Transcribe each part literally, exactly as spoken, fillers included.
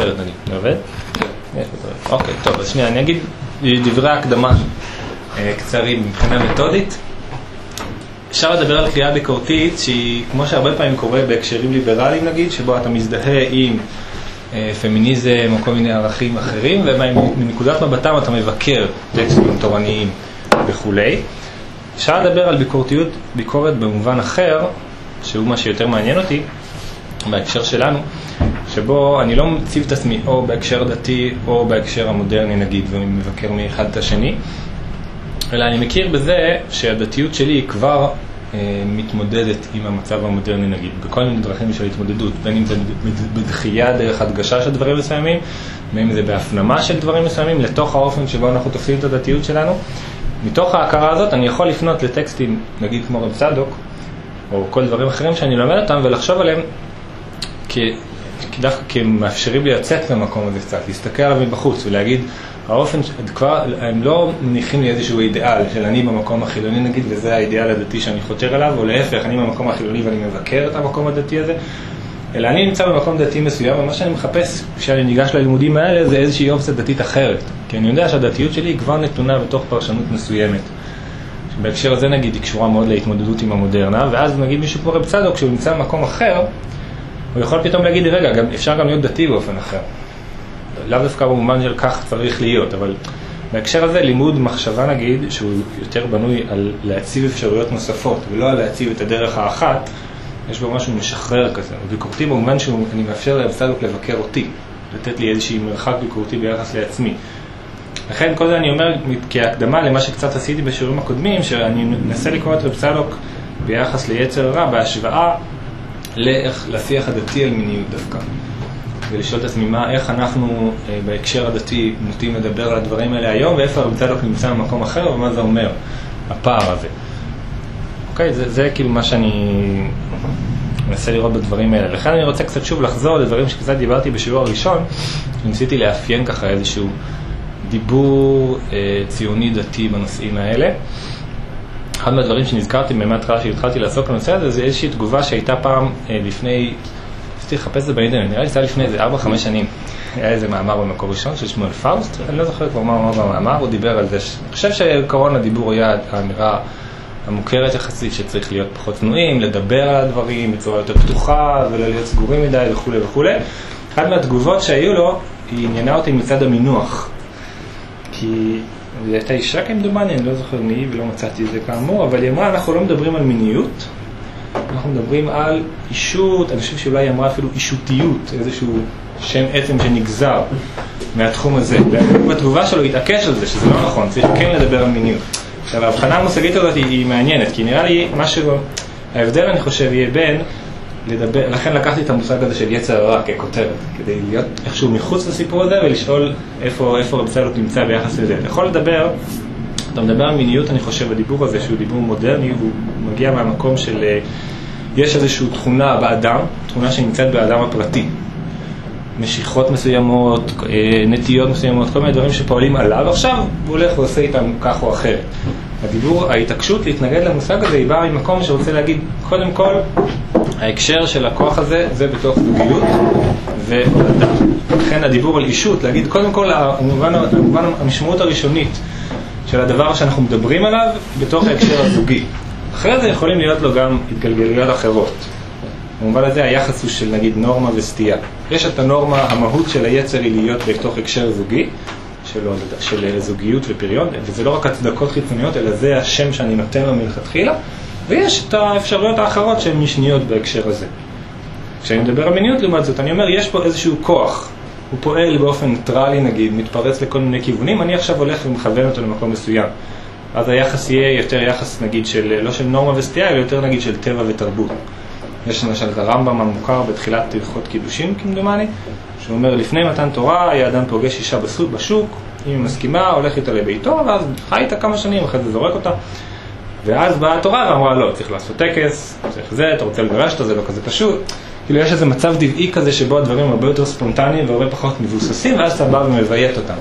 בסרט נגיד, זה עובד? כן. אוקיי, טוב, אז שנייה, אני אגיד דברי הקדמה קצרים מבחינה מתודית. אפשר לדבר על קריאה ביקורתית שהיא, כמו שהרבה פעמים קורה בהקשרים ליברליים נגיד, שבו אתה מזדהה עם פמיניזם או כל מיני ערכים אחרים, ומנקודת מבטם אתה מבקר טקסטים תורניים וכולי. אפשר לדבר על ביקורתיות, ביקורת במובן אחר, שהוא מה שיותר מעניין אותי, בהקשר שלנו, שבו אני לא מציב את עצמי או בהקשר דתי או בהקשר המודרני נגיד, ואני מבקר מאחד את השני, אלא אני מכיר בזה שהדתיות שלי היא כבר אה, מתמודדת עם המצב המודרני נגיד, בכל מיני דרכים של התמודדות, בין אם זה בדחייה דרך הדגשה של דברים מסוימים, בין אם זה בהפנמה של דברים מסוימים, לתוך האופן שבו אנחנו תופסים את הדתיות שלנו. מתוך ההכרה הזאת אני יכול לפנות לטקסטים, נגיד כמו רב צדוק, או כל דברים אחרים שאני לומד אותם, ולחשוב עליהם כ... דווקא כי הם מאפשרים לי לצאת במקום הזה קצת, להסתכל עליו מבחוץ ולהגיד, האופן, כבר, הם לא מניחים לי איזשהו אידיאל של אני במקום החילוני נגיד, וזה האידיאל הדתי שאני חותר עליו, או להפך, אני במקום החילוני ואני מבקר את המקום הדתי הזה, אלא אני נמצא במקום דתי מסוים, ומה שאני מחפש כשאני ניגש ללימודים האלה זה איזושהי אופציה דתית אחרת, כי אני יודע שהדתיות שלי היא כבר נתונה בתוך פרשנות מסוימת. בהקשר הזה נגיד היא קשורה מאוד להתמודדות עם המודרנה, ואז נגיד מישהו כמו רב צדוק, כשהוא נמצא במקום אחר, הוא יכול פתאום להגיד, רגע, גם אפשר גם להיות דתי באופן אחר. לאו דווקא במובן של כך צריך להיות, אבל בהקשר הזה לימוד מחשבה נגיד, שהוא יותר בנוי על להציב אפשרויות נוספות, ולא על להציב את הדרך האחת, יש בו משהו משחרר כזה. ביקורתי במובן שאני מאפשר לרב צדוק לבקר אותי, לתת לי איזושהי מרחק ביקורתי ביחס לעצמי. לכן כל זה אני אומר כהקדמה למה שקצת עשיתי בשיעורים הקודמים, שאני מנסה לקרוא את רב צדוק ביחס ליצר רע, בהשוואה לשיח הדתי על מיניות דווקא. ולשאול את עצמי מה, איך אנחנו בהקשר הדתי נוטים לדבר על הדברים האלה היום, ואיפה רב צדוק נמצא במקום אחר, ומה זה אומר, הפער הזה. אוקיי, זה, זה כאילו מה שאני מנסה לראות בדברים האלה. לכן אני רוצה קצת שוב לחזור לדברים שקצת דיברתי בשיעור הראשון, ניסיתי לאפיין ככה איזשהו דיבור אה, ציוני דתי בנושאים האלה. אחד מהדברים שנזכרתי באמת רע שהתחלתי לעסוק בנושא הזה, זה איזושהי תגובה שהייתה פעם אה, לפני, רציתי לחפש את זה באינטרנט, נראה לי זה היה לפני איזה ארבע חמש שנים. היה איזה מאמר במקור ראשון של שמואל פאוסט, אני לא זוכר כבר מה הוא אמר במאמר, הוא דיבר על זה. אני חושב שעקרון הדיבור היה האמירה המוכרת יחסית שצריך להיות פחות צנועים, לדבר על הדברים בצורה יותר פתוחה ולא להיות סגורים מדי וכו' וכו'. אחת מהתגובות שהיו לו, היא עניינה אותי מצד המינוח. כי זו הייתה אישה כמדומני, אני לא זוכר מי ולא מצאתי את זה כאמור, אבל היא אמרה, אנחנו לא מדברים על מיניות, אנחנו מדברים על אישות, אני חושב שאולי היא אמרה אפילו אישותיות, איזשהו שם עצם שנגזר מהתחום הזה. בתגובה שלו התעקש על זה, שזה לא נכון, צריך כן לדבר על מיניות. עכשיו, ההבחנה המושגית הזאת היא, היא מעניינת, כי נראה לי משהו, ההבדל אני חושב יהיה בין לדבר, לכן לקחתי את המושג הזה של יצר הרע ככותרת, כדי להיות איכשהו מחוץ לסיפור הזה ולשאול איפה, איפה רב צדוק נמצא ביחס לזה. אתה יכול לדבר, אתה מדבר על מיניות, אני חושב, הדיבור הזה שהוא דיבור מודרני, הוא מגיע מהמקום של, יש איזושהי תכונה באדם, תכונה שנמצאת באדם הפרטי. משיכות מסוימות, נטיות מסוימות, כל מיני דברים שפועלים עליו, עכשיו הוא הולך ועושה איתם כך או אחרת. הדיבור, ההתעקשות להתנגד למושג הזה היא באה ממקום שרוצה להגיד, קודם כל, ההקשר של הכוח הזה זה בתוך זוגיות והולדה. לכן הדיבור על אישות, להגיד קודם כל, המובן, המובן, המשמעות הראשונית של הדבר שאנחנו מדברים עליו בתוך ההקשר הזוגי. אחרי זה יכולים להיות לו גם התגלגלויות אחרות. במובן הזה היחס הוא של נגיד נורמה וסטייה. יש את הנורמה, המהות של היצר היא להיות בתוך הקשר זוגי, של, של זוגיות ופריון, וזה לא רק הצדקות חיצוניות, אלא זה השם שאני נותן לו מלכתחילה, ויש את האפשרויות האחרות שהן משניות בהקשר הזה. כשאני מדבר על מיניות לעומת זאת, אני אומר, יש פה איזשהו כוח, הוא פועל באופן ניטרלי נגיד, מתפרץ לכל מיני כיוונים, אני עכשיו הולך ומכוון אותו למקום מסוים. אז היחס יהיה יותר יחס נגיד של, לא של נורמה וסטייה, אלא יותר נגיד של טבע ותרבות. יש למשל את הרמב"ם המוכר בתחילת הלכות קידושין כמדומני, שהוא אומר, לפני מתן תורה, היה אדם פוגש אישה בשוק, אם היא מסכימה, הולך איתה לביתו, ואז חי איתה כמה שנים, אחרי זה זורק אותה. ואז באה התורה ואמרה, לא, צריך לעשות טקס, צריך זה, אתה רוצה לגרש אותה, זה לא כזה פשוט. כאילו יש איזה מצב טבעי כזה שבו הדברים הרבה יותר ספונטניים והרבה פחות מבוססים, ואז אתה בא ומבייט אותם.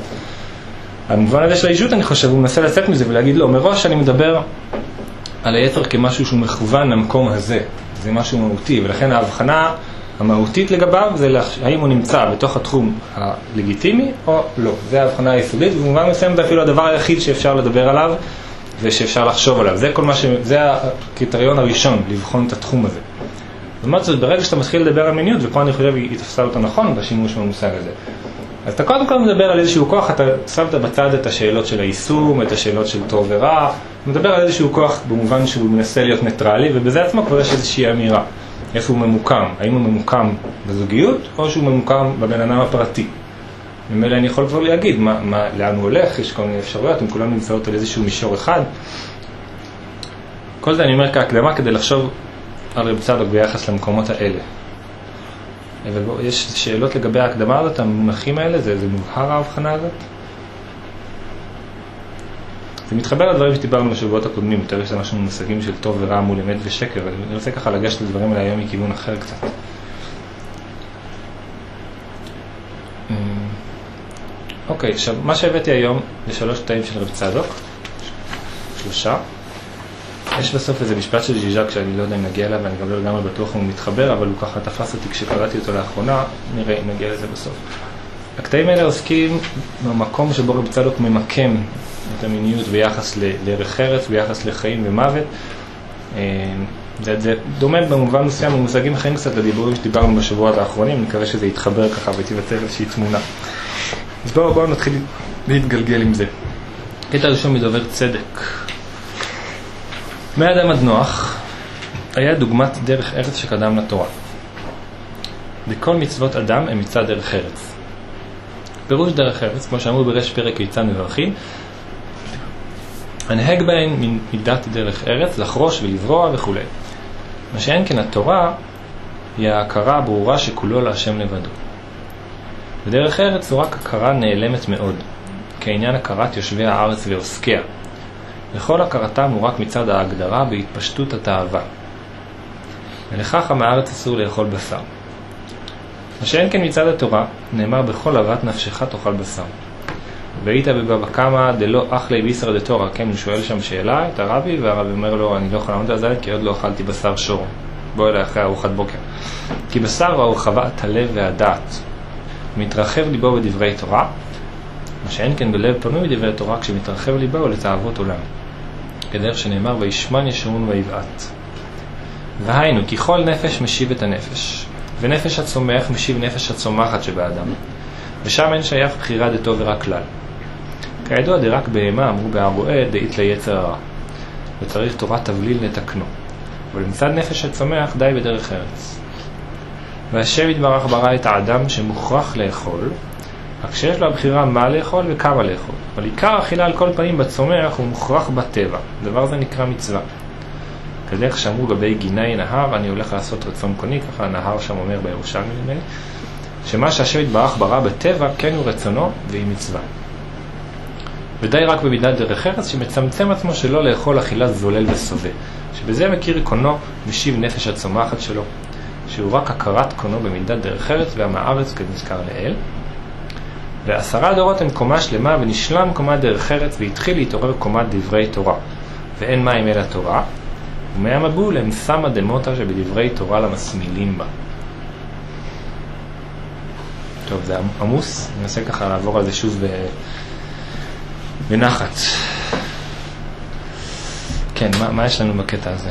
המובן הזה של האישות, אני חושב, הוא מנסה לצאת מזה ולהגיד, לא, מראש אני מדבר על היצר כמשהו שהוא מכוון למקום הזה. זה משהו מהותי, ולכן ההבחנה המהותית לגביו זה האם הוא נמצא בתוך התחום הלגיטימי או לא. זה ההבחנה היסודית, ובמובן מסוים זה אפילו הדבר היחיד שאפשר לדבר עליו ושאפשר לחשוב עליו. זה כל מה ש... זה הקריטריון הראשון, לבחון את התחום הזה. זאת אומרת, ברגע שאתה מתחיל לדבר על מיניות, ופה אני חושב היא תפסה אותה נכון בשימוש במושג הזה. אז אתה קודם כל מדבר על איזשהו כוח, אתה שמת בצד את השאלות של היישום, את השאלות של טוב ורע, מדבר על איזשהו כוח במובן שהוא מנסה להיות ניטרלי, ובזה עצמו כבר יש איזושהי אמירה. איפה הוא ממוקם? האם הוא ממוקם בזוגיות, או שהוא ממוקם בבן אדם הפרטי? ממילא אני יכול כבר להגיד מה, מה, לאן הוא הולך, יש כל מיני אפשרויות, אם כולנו נמצאות על איזשהו מישור אחד. כל זה אני אומר כהקדמה כדי לחשוב על רב צדוק ביחס למקומות האלה. אבל בוא, יש שאלות לגבי ההקדמה הזאת, המונחים האלה, זה, זה מובהר ההבחנה הזאת? זה מתחבר לדברים שדיברנו בשבועות הקודמים, יותר יש משהו מושגים של טוב ורע מול אמת ושקר, אני רוצה ככה לגשת לדברים האלה היום מכיוון אחר קצת. אוקיי, עכשיו, מה שהבאתי היום זה שלוש קטעים של רב צדוק, שלושה. יש בסוף איזה משפט של ז'יז'ק שאני לא יודע אם נגיע אליו, ואני גם לא לגמרי בטוח אם הוא מתחבר, אבל הוא ככה תפס אותי כשקראתי אותו לאחרונה, נראה אם נגיע לזה בסוף. הקטעים האלה עוסקים במקום שבו רב צדוק ממקם את המיניות ביחס לערך ארץ, ביחס לחיים ומוות. זה, זה דומה במובן מסוים במושגים אחרים קצת לדיבורים שדיברנו בשבועות האחרונים, אני מקווה שזה יתחבר ככה ותיווצר איזושהי תמונה. אז בואו בוא נתחיל להתגלגל עם זה. קטע ראשון מדובר צדק. מאדם עד נוח היה דוגמת דרך ארץ שקדם לתורה. וכל מצוות אדם הם מצד דרך ארץ. פירוש דרך ארץ, כמו שאמרו ברש פרק כיצד מברכים, הנהג בהן מידת דרך ארץ, לחרוש ולברוע וכו'. מה שאין כן התורה היא ההכרה הברורה שכולו להשם לבדו. בדרך ארץ הוא רק הכרה נעלמת מאוד, כעניין הכרת יושבי הארץ ועוסקיה. לכל הכרתם הוא רק מצד ההגדרה בהתפשטות התאווה. ולכך המארץ אסור לאכול בשר. מה שאין כן מצד התורה, נאמר בכל אהבת נפשך תאכל בשר. והיית בבבא קמא דלא אכלי ביסרא דתורא, כן, הוא שואל שם שאלה את הרבי, והרבי אומר לו, אני לא יכול לענות על זה, כי עוד לא אכלתי בשר שור. בוא אליי אחרי ארוחת בוקר. כי בשר הוא חוות הלב והדעת. מתרחב ליבו בדברי תורה, מה שאין כן בלב פנוי בדברי תורה, כשמתרחב ליבו הוא לתאוות עולם. כדרך שנאמר, וישמן ישרון ויבעט. והיינו, כי כל נפש משיב את הנפש, ונפש הצומח משיב נפש הצומחת שבאדם. ושם אין שייך בחירה דטוב ורע כלל. כידוע דרק בהמה אמרו בהרועה דאית ליצר הרע, וצריך תורת תבליל לתקנו. אבל מצד נפש הצומח די בדרך ארץ. והשם יתברך ברא את האדם שמוכרח לאכול, רק שיש לו הבחירה מה לאכול וכמה לאכול. אבל עיקר אכילה על כל פנים בצומח הוא מוכרח בטבע. דבר זה נקרא מצווה. כדרך שאמרו גבי גיני נהר, אני הולך לעשות רצון קוני, ככה הנהר שם אומר בירושלמי נדמה לי, שמה שהשם יתברך ברא בטבע כן הוא רצונו והיא מצווה. ודי רק במידת דרך ארץ שמצמצם עצמו שלא לאכול אכילה זולל וסובה, שבזה מכיר קונו משיב נפש הצומחת שלו, שהוא רק הכרת קונו במידת דרך ארץ והמארץ כנזכר לאל. ועשרה דורות הם קומה שלמה ונשלם קומה דרך ארץ והתחיל להתעורר קומת דברי תורה, ואין מים אל התורה, ומהמבול הם שמה דמותה שבדברי תורה למסמילים בה. טוב, זה עמוס, אני אנסה ככה לעבור על זה שוב ב... בנחת. כן, מה, מה יש לנו בקטע הזה?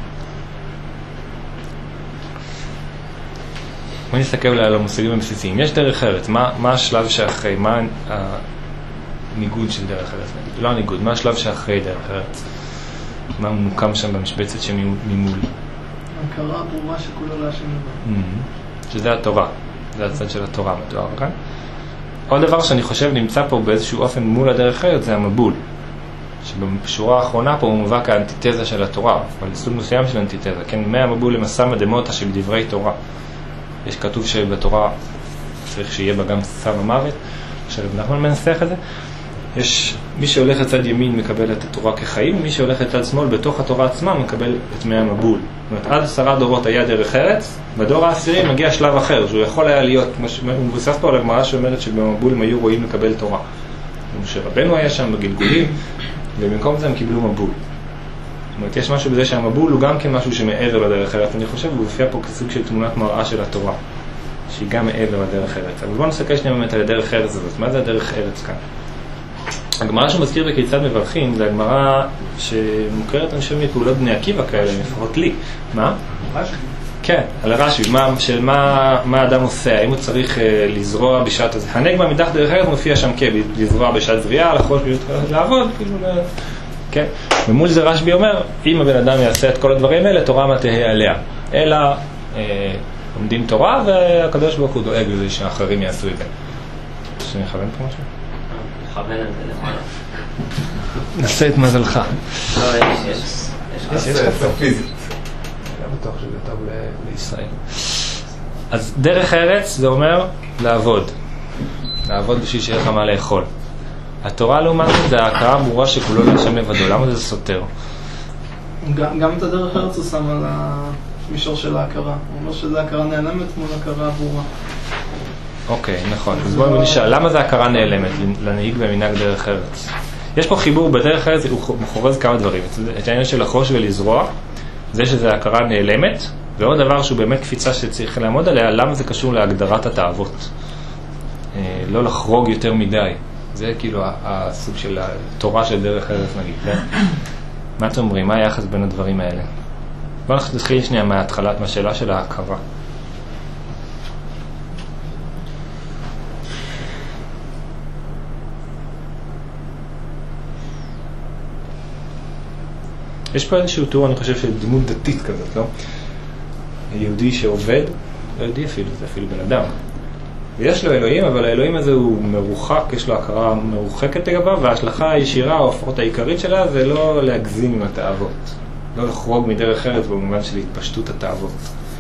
בוא נסתכל על המושגים הבסיסיים. יש דרך ארץ, מה, מה השלב שאחרי, מה הניגוד של דרך ארץ? לא הניגוד, מה השלב שאחרי דרך ארץ? מה מוקם שם במשבצת שממול? הכרה ברורה שכולו להשם לבדו. שזה התורה, זה הצד של התורה מתואר כאן. עוד דבר שאני חושב נמצא פה באיזשהו אופן מול הדרך ארץ זה המבול, שבשורה האחרונה פה הוא מובא כאנטיתזה של התורה, אבל סוג מסוים של אנטיתזה, כן, מהמבול למסע דמותה של דברי תורה. יש כתוב שבתורה צריך שיהיה בה גם צו המוות, עכשיו אנחנו מנסח את זה. יש מי שהולך לצד ימין מקבל את התורה כחיים, ומי שהולך לצד שמאל בתוך התורה עצמה מקבל את מי המבול. זאת אומרת, עד עשרה דורות היה דרך ארץ, בדור העשירי מגיע שלב אחר, שהוא יכול היה להיות, הוא מבוסס פה על הגמרא שאומרת שבמבול הם היו רואים לקבל תורה. משה רבנו היה שם בגלגולים, ובמקום זה הם קיבלו מבול. זאת אומרת, יש משהו בזה שהמבול הוא גם כמשהו שמעבר לדרך ארץ. אני חושב, הוא הופיע פה כסוג של תמונת מראה של התורה, שהיא גם מעבר לדרך ארץ. אבל בואו נסתכל שנייה באמת על הדרך ארץ הזאת. מה זה הדרך ארץ כאן? הגמרא שמזכיר בכיצד מברכים, זה הגמרא שמוכרת, אני חושב, מפעולות בני עקיבא כאלה, לפחות לי. מה? רש"י. כן, על הרש"י, מה, של מה, מה האדם עושה, האם הוא צריך uh, לזרוע בשעת הזה. הנגבה מדרך דרך ארץ מופיע שם כבי, לזרוע בשעת זריעה, לחוש ביות לעבוד, כאילו, כן. ומול זה רש"י אומר, אם הבן אדם יעשה את כל הדברים האלה, תורה מה תהיה עליה. אלא אה, עומדים תורה, והקדוש ברוך הוא דואג לזה שאחרים יעשו את זה. שאני אכוון פה משהו? לכוון את זה למעלה. נעשה את מזלך. לא, יש, יש. יש יש לך פיזית. לא בטוח שזה טוב לישראל. אז דרך ארץ זה אומר לעבוד. לעבוד בשביל שיהיה לך מה לאכול. התורה לעומת זה ההכרה ברורה שכולו להשם לבדו. למה זה סותר? גם, גם את הדרך ארץ הוא שם על המישור של ההכרה. הוא אומר שזה הכרה נעלמת מול הכרה ברורה. אוקיי, נכון. אז בואו נשאל, למה זה הכרה נעלמת לנהיג במנהג דרך ארץ? יש פה חיבור בדרך ארץ, הוא חורז כמה דברים. את העניין של לחרוש ולזרוע, זה שזה הכרה נעלמת, ועוד דבר שהוא באמת קפיצה שצריך לעמוד עליה, למה זה קשור להגדרת התאוות. לא לחרוג יותר מדי. זה כאילו הסוג של התורה של דרך ארץ נגיד, כן? מה אתם אומרים? מה היחס בין הדברים האלה? בואו נתחיל שנייה מההתחלת, מהשאלה של ההכרה. יש פה איזשהו תיאור, אני חושב, של דמות דתית כזאת, לא? יהודי שעובד, לא יהודי אפילו, זה אפילו בן אדם. ויש לו אלוהים, אבל האלוהים הזה הוא מרוחק, יש לו הכרה מרוחקת לגביו, וההשלכה הישירה, או הפחות העיקרית שלה, זה לא להגזים עם התאוות. לא לחרוג מדרך ארץ במובן של התפשטות התאוות.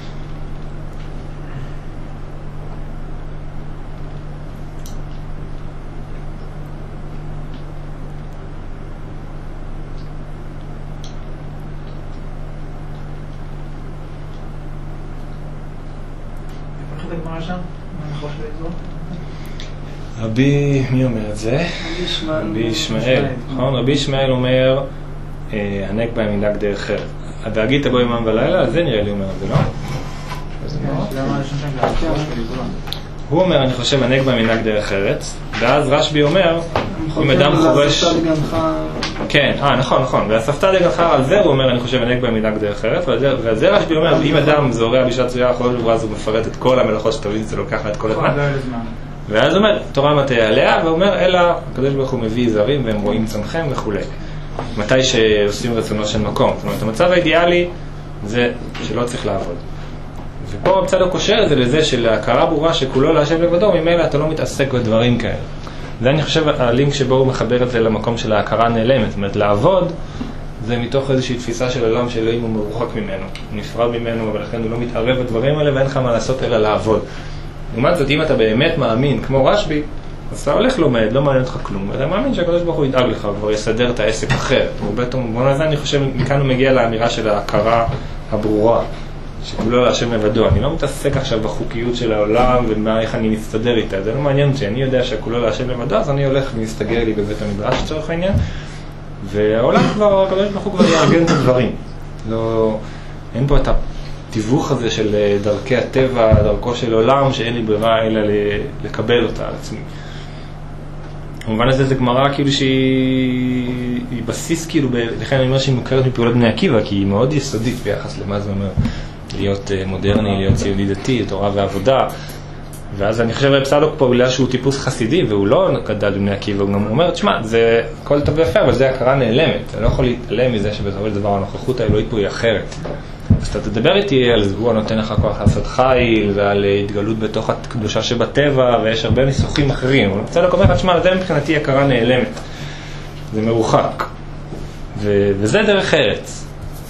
רבי, מי אומר את זה? רבי ישמעאל. נכון, רבי ישמעאל אומר, הנק בהם מנהג דרך ארץ. הדאגית תבוא יומם ולילה, זה נראה לי אומר את זה, לא? הוא אומר, אני חושב, הנק בהם מנהג דרך ארץ, ואז רשב"י אומר, אם אדם חורש... כן, אה, נכון, נכון. והספתא דגנך על זה, הוא אומר, אני חושב, הנק בהם מנהג דרך ארץ, ועל זה רשב"י אומר, אם אדם זורע בשעת זריעה, אז הוא מפרט את כל המלאכות שתבין, זה לוקח את כל הזמן. ואז הוא אומר, תורה מטה עליה, ואומר, אלא, הקדוש ברוך הוא מביא זרים, והם רואים צמחם וכו'. מתי שעושים רצונו של מקום. זאת אומרת, המצב האידיאלי זה שלא צריך לעבוד. ופה בצד הקושר זה לזה של ההכרה ברורה שכולו להשם לבדו, ממילא אתה לא מתעסק בדברים כאלה. זה אני חושב, הלינק שבו הוא מחבר את זה למקום של ההכרה נעלמת. זאת אומרת, לעבוד זה מתוך איזושהי תפיסה של עולם שאלוהים הוא מרוחק ממנו. הוא נפרד ממנו, ולכן הוא לא מתערב בדברים האלה, ואין לך מה לעשות אלא לעבוד. לעומת זאת, אם אתה באמת מאמין, כמו רשב"י, אז אתה הולך לומד, לא מעניין אותך כלום, ואתה מאמין שהקדוש ברוך הוא ידאג לך, הוא כבר יסדר את העסק אחרת. ובמובן הזה אני חושב, מכאן הוא מגיע לאמירה של ההכרה הברורה, שכולו להשם לבדו. אני לא מתעסק עכשיו בחוקיות של העולם ומה, איך אני מסתדר איתה. זה לא מעניין אותי, אני יודע שכולו להשם לבדו, אז אני הולך ומסתגר לי בבית המדרש לצורך העניין, והעולם כבר, הקדוש ברוך הוא כבר יארגן את הדברים. לא, אין פה את התיווך הזה של דרכי הטבע, דרכו של עולם, שאין לי ברירה אלא לקבל אותה על עצמי. במובן הזה זה גמרא כאילו שהיא בסיס כאילו, לכן אני אומר שהיא מוכרת מפעולות בני עקיבא, כי היא מאוד יסודית ביחס למה זה אומר להיות מודרני, להיות ציוני דתי, תורה ועבודה. ואז אני חושב בפסדוק פה בגלל שהוא טיפוס חסידי, והוא לא גדל בבני עקיבא, הוא גם אומר, תשמע, זה הכל טוב ויפה, אבל זה הכרה נעלמת. אני לא יכול להתעלם מזה שבסופו של דבר הנוכחות האלוהית פה היא אחרת. אז אתה תדבר איתי על זה, הוא נותן לך כוח לעשות חיל, ועל התגלות בתוך הקדושה שבטבע, ויש הרבה ניסוחים אחרים. אבל בסדוק אומר, תשמע, זה מבחינתי הכרה נעלמת. זה מרוחק. ו- וזה דרך ארץ.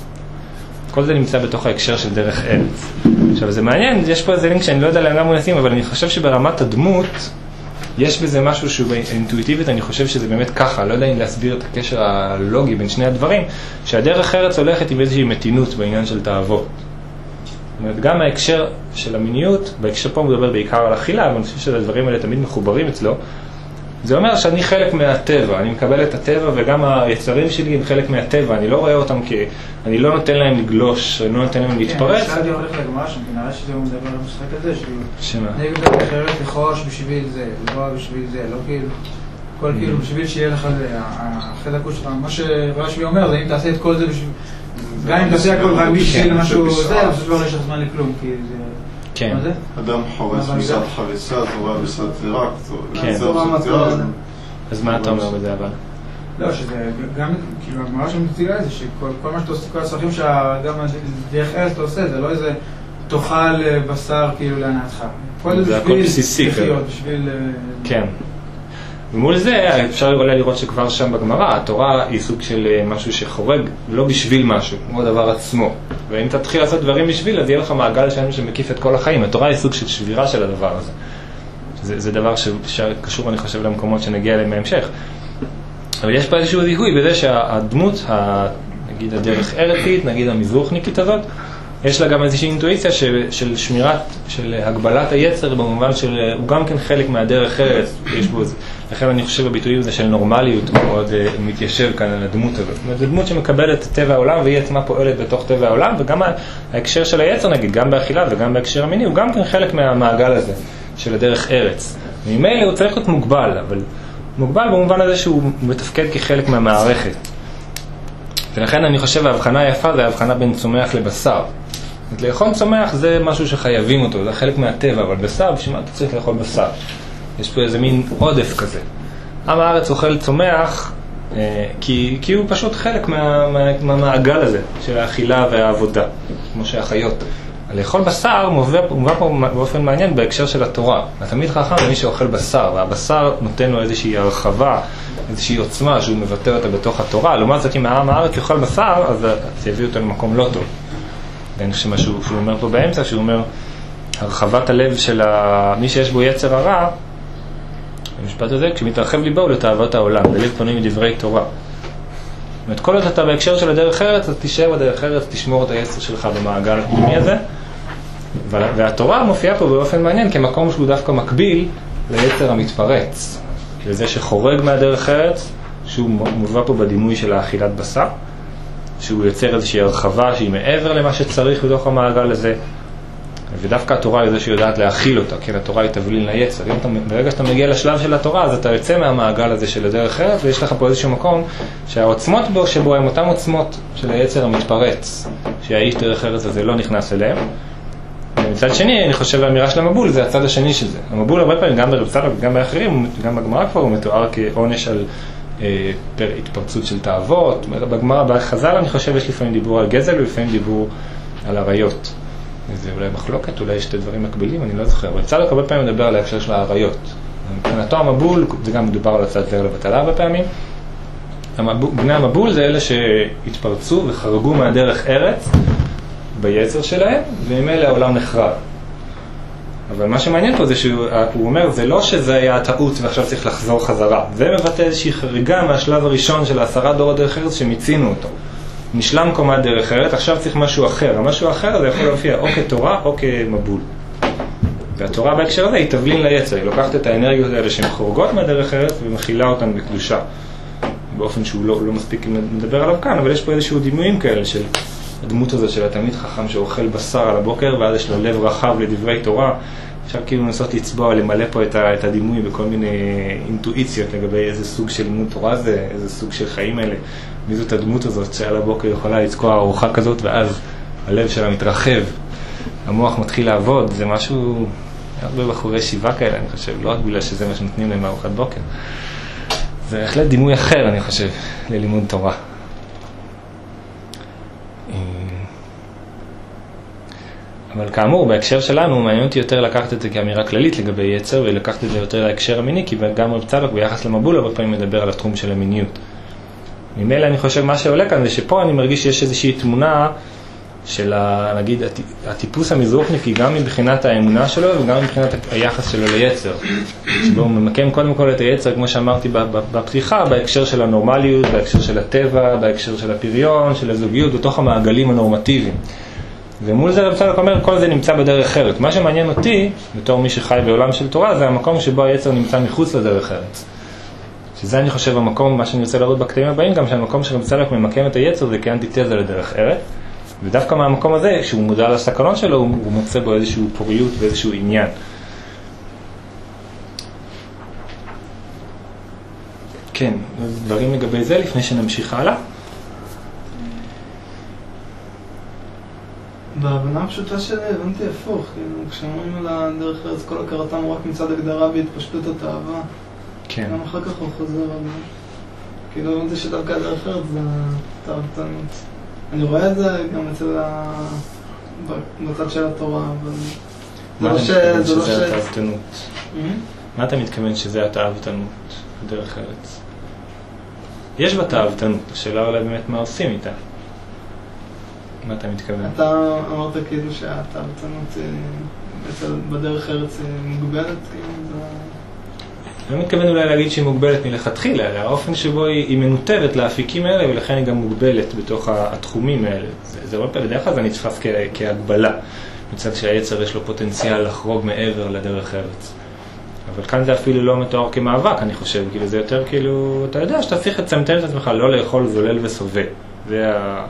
כל זה נמצא בתוך ההקשר של דרך ארץ. עכשיו, זה מעניין, יש פה איזה לינק שאני לא יודע לאן הוא נשים, אבל אני חושב שברמת הדמות, יש בזה משהו שהוא אינטואיטיבית, אני חושב שזה באמת ככה, לא יודע אם להסביר את הקשר הלוגי בין שני הדברים, שהדרך ארץ הולכת עם איזושהי מתינות בעניין של תאוות. זאת אומרת, גם ההקשר של המיניות, בהקשר פה הוא מדבר בעיקר על אכילה, אבל אני חושב שהדברים האלה תמיד מחוברים אצלו, זה אומר שאני חלק מהטבע, אני מקבל את הטבע וגם היצרים שלי הם חלק מהטבע, אני לא רואה אותם כי אני לא נותן להם לגלוש, אני לא נותן להם להתפרץ. כן, אני הולך לגמר שם, כי נראה שזה הוא מדבר על המשחק הזה, שמה? נגד דרך אחרת לחוש בשביל זה, לבוא בשביל זה, לא כאילו, כל כאילו בשביל שיהיה לך זה, החלקות שלך, מה שרשמי אומר זה אם תעשה את כל זה בשביל, גם אם תעשה הכל רק בשביל משהו זה, אז לא יש לך זמן לכלום, כי זה... כן. אדם חורס בשד חריסה, זורה בשד טירק, כן. זה אופציה. אז מה אתה אומר בזה אבל? לא, שזה גם, כאילו, הגמרא שמציגה את זה, שכל מה שאתה עושה, כל הצרכים שגם דרך ארץ אתה עושה, זה לא איזה תאכל בשר כאילו להנאתך. זה הכל בסיסי. בשביל... כן. ומול זה אפשר אולי לראות שכבר שם בגמרא, התורה היא סוג של משהו שחורג, לא בשביל משהו, כמו הדבר עצמו. ואם תתחיל לעשות דברים בשביל, אז יהיה לך מעגל שלנו שמקיף את כל החיים. התורה היא סוג של שבירה של הדבר הזה. זה, זה דבר שקשור, אני חושב, למקומות שנגיע אליהם בהמשך. אבל יש פה איזשהו זיהוי בזה שהדמות, נגיד הדרך ארצית, נגיד המזרוחניקית הזאת, יש לה גם איזושהי אינטואיציה של, של שמירת, של הגבלת היצר במובן של, הוא גם כן חלק מהדרך ארץ, יש בו זה. לכן אני חושב בביטויים הזה של נורמליות מאוד uh, מתיישב כאן על הדמות הזאת. זאת אומרת, זו דמות שמקבלת את טבע העולם והיא עצמה פועלת בתוך טבע העולם, וגם ההקשר של היצר נגיד, גם באכילה וגם בהקשר המיני, הוא גם כן חלק מהמעגל הזה של הדרך ארץ. ממילא הוא צריך להיות מוגבל, אבל מוגבל במובן הזה שהוא מתפקד כחלק מהמערכת. ולכן אני חושב ההבחנה היפה זה ההבחנה בין צומח לבשר. לאכול צומח זה משהו שחייבים אותו, זה חלק מהטבע, אבל בשר, בשביל מה אתה צריך לאכול בשר? יש פה איזה מין עודף כזה. עם הארץ אוכל צומח אה, כי, כי הוא פשוט חלק מה, מה, מהמעגל הזה של האכילה והעבודה, כמו שהחיות. לאכול בשר מובא, מובא פה באופן מעניין בהקשר של התורה. תמיד חכם למי שאוכל בשר, והבשר נותן לו איזושהי הרחבה, איזושהי עוצמה שהוא מבטא אותה בתוך התורה. לעומת זאת, אם העם הארץ יאכל בשר, אז זה יביא אותו למקום לא טוב. ואני חושב משהו שהוא אומר פה באמצע, שהוא אומר, הרחבת הלב של מי שיש בו יצר הרע, במשפט הזה, כשמתרחב ליבו הוא לתאוות העולם, בלב פנוי מדברי תורה. זאת אומרת, כל עוד אתה בהקשר של הדרך ארץ, אז תישאר בדרך ארץ, תשמור את היצר שלך במעגל הפנימי הזה. והתורה מופיעה פה באופן מעניין, כמקום שהוא דווקא מקביל ליצר המתפרץ. לזה שחורג מהדרך ארץ, שהוא מובא פה בדימוי של האכילת בשר, שהוא יוצר איזושהי הרחבה שהיא מעבר למה שצריך בתוך המעגל הזה, ודווקא התורה היא זה שיודעת להכיל אותה, כי התורה היא תבלין ליצר. אתה, ברגע שאתה מגיע לשלב של התורה, אז אתה יוצא מהמעגל הזה של הדרך אחרת, ויש לך פה איזשהו מקום שהעוצמות בו שבו הם אותם עוצמות של היצר המתפרץ, שהאיש דרך ארץ הזה לא נכנס אליהם. ומצד שני, אני חושב האמירה של המבול זה הצד השני של זה. המבול הרבה פעמים, גם ברב צלב וגם באחרים, גם בגמרא כבר הוא מתואר כעונש על פר התפרצות של תאוות. בגמרא, בחז"ל אני חושב יש לפעמים דיבור על גזל ולפעמים דיבור על עריות. זה אולי מחלוקת, אולי יש שתי דברים מקבילים, אני לא זוכר. אבל צלוק הרבה פעמים מדבר על ההקשר של העריות. מבחינתו המבול, זה גם מדובר על הצד זר לבטלה הרבה פעמים. בני המבול זה אלה שהתפרצו וחרגו מהדרך ארץ ביצר שלהם, ועם אלה העולם נחרב. אבל מה שמעניין פה זה שהוא אומר, זה לא שזה היה טעות ועכשיו צריך לחזור חזרה. זה מבטא איזושהי חריגה מהשלב הראשון של העשרה דור הדרך ארץ שמיצינו אותו. נשלם קומת דרך ארץ, עכשיו צריך משהו אחר. המשהו האחר זה יכול להופיע או כתורה או כמבול. והתורה בהקשר הזה היא תבלין ליצר. היא לוקחת את האנרגיות האלה שהן חורגות מהדרך ארץ ומכילה אותן בקדושה. באופן שהוא לא, לא מספיק מדבר עליו כאן, אבל יש פה איזשהו דימויים כאלה של הדמות הזאת של התלמיד חכם שאוכל בשר על הבוקר, ואז יש לו לב רחב לדברי תורה. אפשר כאילו לנסות לצבוע, למלא פה את, ה, את הדימוי בכל מיני אינטואיציות לגבי איזה סוג של לימוד תורה זה, איזה סוג של חיים האלה. מי זאת הדמות הזאת שעל הבוקר יכולה לצקוע ארוחה כזאת, ואז הלב שלה מתרחב, המוח מתחיל לעבוד. זה משהו, הרבה בחורי שיבה כאלה, אני חושב, לא רק בגלל שזה מה שנותנים להם ארוחת בוקר. זה בהחלט דימוי אחר, אני חושב, ללימוד תורה. אבל כאמור, בהקשר שלנו, מעניין אותי יותר לקחת את זה כאמירה כללית לגבי יצר, ולקחת את זה יותר להקשר המיני, כי גם רב צדוק ביחס למבול, הרבה פעמים מדבר על התחום של המיניות. ממילא אני חושב מה שעולה כאן, זה שפה אני מרגיש שיש איזושהי תמונה של, נגיד, הטיפוס המזרוחניקי, גם מבחינת האמונה שלו, וגם מבחינת היחס שלו ליצר. שבו הוא ממקם קודם כל את היצר, כמו שאמרתי בפתיחה, בהקשר של הנורמליות, בהקשר של הטבע, בהקשר של הפריון, של הזוגיות, בתוך המעגלים הנורמטיביים. ומול זה רב צדוק אומר, כל זה נמצא בדרך אחרת. מה שמעניין אותי, בתור מי שחי בעולם של תורה, זה המקום שבו היצר נמצא מחוץ לדרך אחרת. שזה אני חושב המקום, מה שאני רוצה להראות בקטעים הבאים, גם שהמקום שרב צדוק ממקם את היצר זה כאנטיתזה לדרך ארץ, ודווקא מהמקום הזה, כשהוא מודע לסכנות שלו, הוא מוצא בו איזשהו פוריות ואיזשהו עניין. כן, דברים לגבי זה לפני שנמשיך הלאה. בהבנה הפשוטה שלי הבנתי הפוך, כאילו, כשאומרים על הדרך ארץ כל הכרתם הוא רק מצד הגדרה בהתפשטות התאווה. כן. גם אחר כך הוא חוזר על זה. כאילו הבנתי שדווקא הדרך ארץ זה תאוותנות. אני רואה את זה גם אצל ה... בצד של התורה, אבל... מה אתה מתכוון שזה ש... התאוותנות? Mm-hmm. מה אתה מתכוון שזה התאוותנות, הדרך ארץ? יש בה תאוותנות, השאלה אולי באמת מה עושים איתה. מה אתה מתכוון? אתה אמרת כאילו שהתאוותנות בדרך ארץ מוגבלת, כאילו זה... אני לא מתכוון אולי להגיד שהיא מוגבלת מלכתחילה, אלא האופן שבו היא, היא מנותבת לאפיקים האלה, ולכן היא גם מוגבלת בתוך התחומים האלה. זה, זה לא פעם, בדרך כלל זה נתפס כ, כהגבלה, מצד שהיצר יש לו פוטנציאל לחרוג מעבר לדרך ארץ. אבל כאן זה אפילו לא מתואר כמאבק, אני חושב, כאילו זה יותר כאילו, אתה יודע שאתה צריך לצמצם את עצמך, לא לאכול זולל וסובב. זה ה...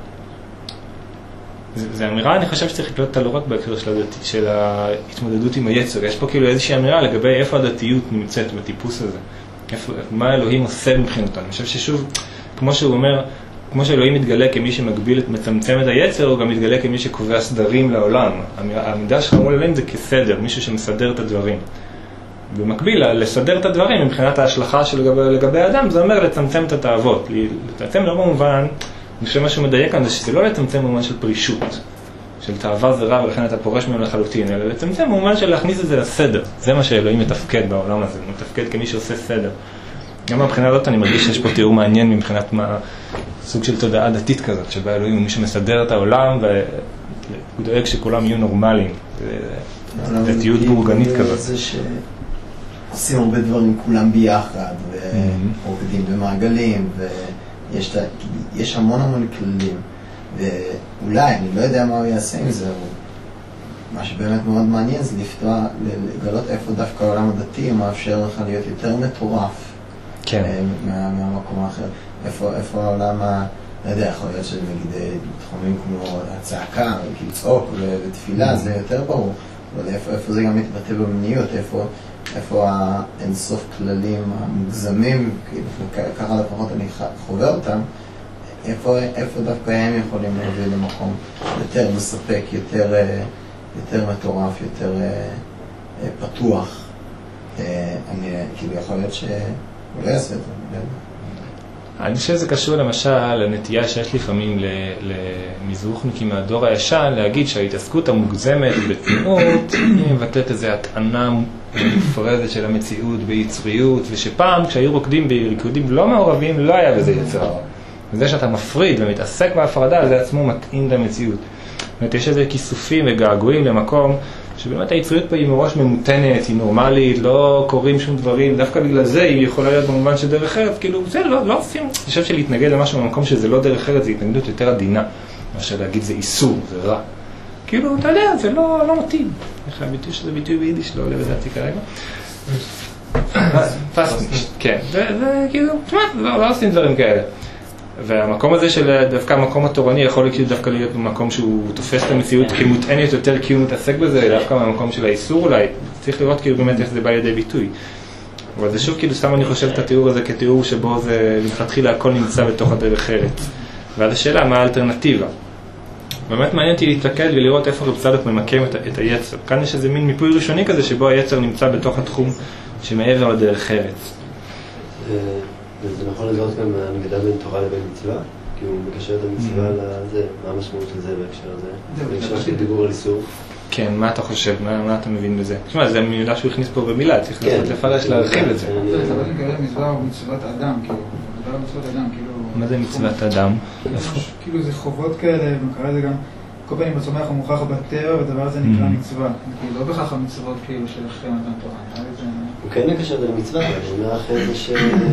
זה, זה אמירה, אני חושב שצריך לקלוט אותה לא רק בהקשר של, הדת, של ההתמודדות עם היצר. יש פה כאילו איזושהי אמירה לגבי איפה הדתיות נמצאת בטיפוס הזה. איפה, מה אלוהים עושה מבחינתו. אני חושב ששוב, כמו שהוא אומר, כמו שאלוהים מתגלה כמי שמגביל את מצמצם את היצר, הוא גם מתגלה כמי שקובע סדרים לעולם. העמידה שלך מול אלוהים זה כסדר, מישהו שמסדר את הדברים. במקביל, לסדר את הדברים מבחינת ההשלכה של לגבי, לגבי האדם, זה אומר לצמצם את התאוות. לצמצם לא במובן, אני חושב משהו מדייק כאן, זה שזה לא לצמצם במובן של פרישות, של תאווה זה רע ולכן אתה פורש מהם לחלוטין, אלא לצמצם במובן של להכניס את זה לסדר. זה מה שאלוהים מתפקד בעולם הזה, הוא מתפקד כמי שעושה סדר. גם מבחינה הזאת אני מרגיש שיש פה תיאור מעניין מבחינת מה, סוג של תודעה דתית כזאת, שבה אלוהים הוא מי שמסדר את העולם והוא דואג שכולם יהיו נורמליים. דתיות בורגנית כזאת. זה שעושים הרבה דברים כולם ביחד, ורוקדים במעגלים, ויש המון המון כללים. ואולי, אני לא יודע מה הוא יעשה עם זה, מה שבאמת מאוד מעניין זה לפתוח, לגלות איפה דווקא העולם הדתי מאפשר לך להיות יותר מטורף מהמקום האחר. איפה העולם, לא יודע, יכול להיות שנגיד תחומים כמו הצעקה, לצעוק ותפילה, זה יותר ברור. אבל איפה זה גם מתבטא במיניות, איפה האינסוף כללים המוגזמים, ככה לפחות אני חווה אותם, איפה דווקא הם יכולים להביא למקום יותר מספק, יותר מטורף, יותר פתוח. אני כאילו יכול להיות שהוא לא יעשה את זה. אני חושב שזה קשור למשל לנטייה שיש לפעמים למזרוחניקים מהדור הישן להגיד שההתעסקות המוגזמת בצניעות היא מבטאת איזו הטענה מופרזת של המציאות ביצריות, ושפעם כשהיו רוקדים בריקודים לא מעורבים לא היה בזה יצר. וזה שאתה מפריד ומתעסק בהפרדה זה עצמו מתאים למציאות. זאת אומרת, יש איזה כיסופים וגעגועים למקום שבאמת היצריות פה היא מראש ממותנת, היא נורמלית, לא קוראים שום דברים, דווקא בגלל זה היא יכולה להיות במובן של דרך ארץ, כאילו זה לא, לא עושים. אני חושב שלהתנגד למשהו במקום שזה לא דרך ארץ, זה התנגדות יותר עדינה, מאשר להגיד זה איסור, זה רע. כאילו, אתה יודע, זה לא, לא מתאים. איך הביטוי שזה ביטוי ביידיש, לא עולה בדעתי כרגע. פסניש, כן, זה כאילו, תשמע, לא עושים דברים כאלה. והמקום הזה של דווקא המקום התורני יכול להיות דווקא להיות במקום שהוא תופס את המציאות כמותענת יותר כי הוא מתעסק בזה, דווקא מהמקום של האיסור אולי. צריך לראות כאילו באמת איך זה בא לידי ביטוי. אבל זה שוב כאילו סתם אני חושב את התיאור הזה כתיאור שבו זה מלכתחילה הכל נמצא בתוך הדרך ארץ. ועד השאלה מה האלטרנטיבה. באמת מעניין אותי להתקד ולראות איפה רב צדוק ממקם את, את היצר. כאן יש איזה מין מיפוי ראשוני כזה שבו היצר נמצא בתוך התחום שמעבר לדרך ארץ. וזה נכון לזהות גם הנגדה בין תורה לבין מצווה, כי הוא מקשר את המצווה לזה, מה המשמעות של זה בהקשר הזה? בהקשר של דיבור על איסור. כן, מה אתה חושב? מה אתה מבין בזה? תשמע, זו מילה שהוא הכניס פה במילה, צריך לנסות לפרש להרחיב את זה. אתה לא נקרא מצווה או מצוות אדם, כאילו, מדבר על מצוות אדם, כאילו... מה זה מצוות אדם? כאילו זה חובות כאלה, ונקרא לזה גם, כל פעמים בצומח הוא מוכח בטבע, ודבר הזה נקרא מצווה. כאילו, לא בכך המצוות כאילו של אחרי מתן תורה. הוא כן מקשר את זה למצווה, אבל הוא אומר אחרי זה ש...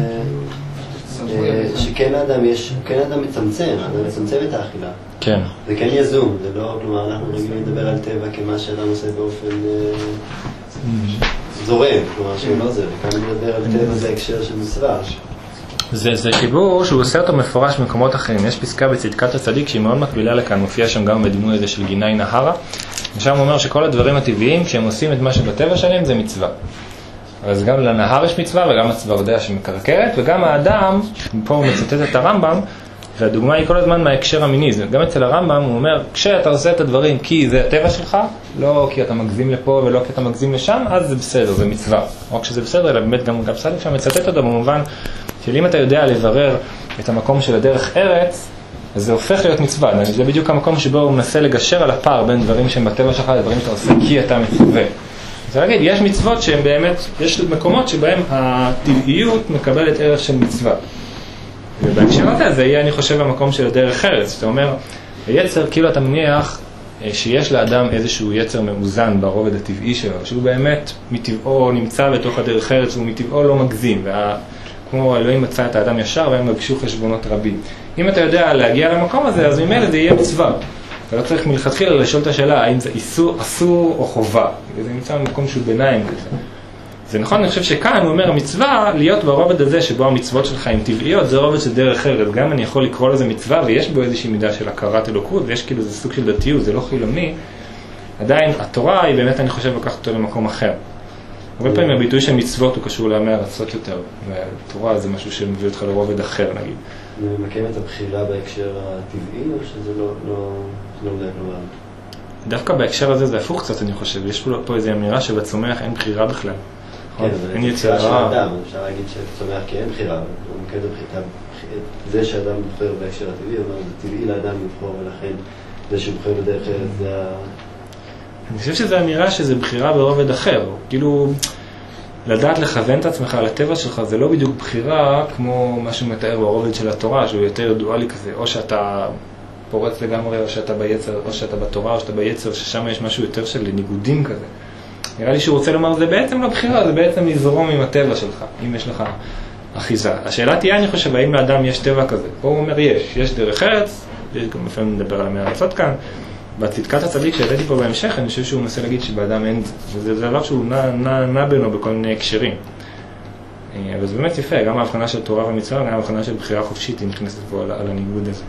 שכן האדם יש, כן האדם מצמצם, האדם מצמצם את האכילה. כן. זה כן יזום, זה לא, כלומר, אנחנו רגילים לדבר על טבע כמה שאדם עושה באופן... זורם, כלומר שהוא לא זה, וכאן מדבר על טבע זה הקשר של מצווה. זה, זה חיבור שהוא עושה אותו מפורש במקומות אחרים. יש פסקה בצדקת הצדיק שהיא מאוד מקבילה לכאן, מופיע שם גם בדימוי הזה של גיני נהרה, ושם הוא אומר שכל הדברים הטבעיים, כשהם עושים את מה שבטבע שלהם, זה מצווה. אז גם לנהר יש מצווה וגם הצוורדע שמקרקרת, וגם האדם, פה הוא מצטט את הרמב"ם, והדוגמה היא כל הזמן מההקשר המיני. גם אצל הרמב"ם הוא אומר, כשאתה עושה את הדברים כי זה הטבע שלך, לא כי אתה מגזים לפה ולא כי אתה מגזים לשם, אז זה בסדר, זה מצווה. או כשזה בסדר, אלא באמת גם סליק שם מצטט אותו במובן של אם אתה יודע לברר את המקום של הדרך ארץ, אז זה הופך להיות מצווה. זה בדיוק המקום שבו הוא מנסה לגשר על הפער בין דברים שהם בטבע שלך לדברים שאתה עושה כי אתה מצווה. אז להגיד, יש מצוות שהן באמת, יש מקומות שבהם הטבעיות מקבלת ערך של מצווה. ובהקשר הזה, זה יהיה, אני חושב, המקום של הדרך ארץ. אתה אומר, היצר, כאילו אתה מניח שיש לאדם איזשהו יצר מאוזן ברובד הטבעי שלו, שהוא באמת מטבעו נמצא בתוך הדרך ארץ, והוא מטבעו לא מגזים, וכמו אלוהים מצא את האדם ישר, והם מגשו חשבונות רבים. אם אתה יודע להגיע למקום הזה, אז ממילא זה יהיה מצווה. אתה לא צריך מלכתחילה לשאול את השאלה, האם זה איסור, אסור או חובה. זה נמצא במקום שהוא ביניים כזה. זה נכון, אני חושב שכאן הוא אומר, המצווה להיות ברובד הזה שבו המצוות שלך הן טבעיות, זה רובד של דרך אחרת. גם אני יכול לקרוא לזה מצווה, ויש בו איזושהי מידה של הכרת אלוקות, ויש כאילו זה סוג של דתיות, זה לא חילוני. עדיין, התורה היא באמת, אני חושב, לקחת אותו למקום אחר. הרבה פעמים הביטוי של מצוות הוא קשור לעמי ארצות יותר, והתורה זה משהו שמביא אותך לרובד אחר, נגיד. ממקם את הבחירה בהקשר הטבעי, או שזה לא, לא, לא מדייק לו? דווקא בהקשר הזה זה הפוך קצת, אני חושב. יש פה, פה איזו אמירה שבצומח אין בחירה בכלל. כן, אבל זה בחירה של אדם, אפשר להגיד שבצומח כי אין בחירה, הוא ממקד את זה שאדם בוחר בהקשר הטבעי, אומר, זה טבעי לאדם לבחור, ולכן זה שהוא בוחר בדרך ארץ, זה ה... אני חושב שזו אמירה שזה בחירה ברובד אחר. כאילו, לדעת לכוון את עצמך לטבע שלך, זה לא בדיוק בחירה כמו מה שהוא מתאר ברובד של התורה, שהוא יותר דואלי כזה, או שאתה פורץ לגמרי, או שאתה ביצר, או שאתה בתורה, או שאתה ביצר, ששם יש משהו יותר של ניגודים כזה. נראה לי שהוא רוצה לומר, זה בעצם לא בחירה, זה בעצם לזרום עם הטבע שלך, אם יש לך אחיזה. השאלה תהיה, אני חושב, האם לאדם יש טבע כזה? פה הוא אומר, יש, יש דרך ארץ, יש גם לפעמים לדבר על המארצות כאן, בצדקת הצדיק שהבאתי פה בהמשך, אני חושב שהוא מנסה להגיד שבאדם אין זה, וזה דבר שהוא נע, נע, נע בינו בכל מיני הקשרים. אבל זה באמת יפה, גם ההבחנה של תורה ומצווה, גם ההבחנה של בחירה חופשית, היא נכנסת פה על, על הניגוד הזה.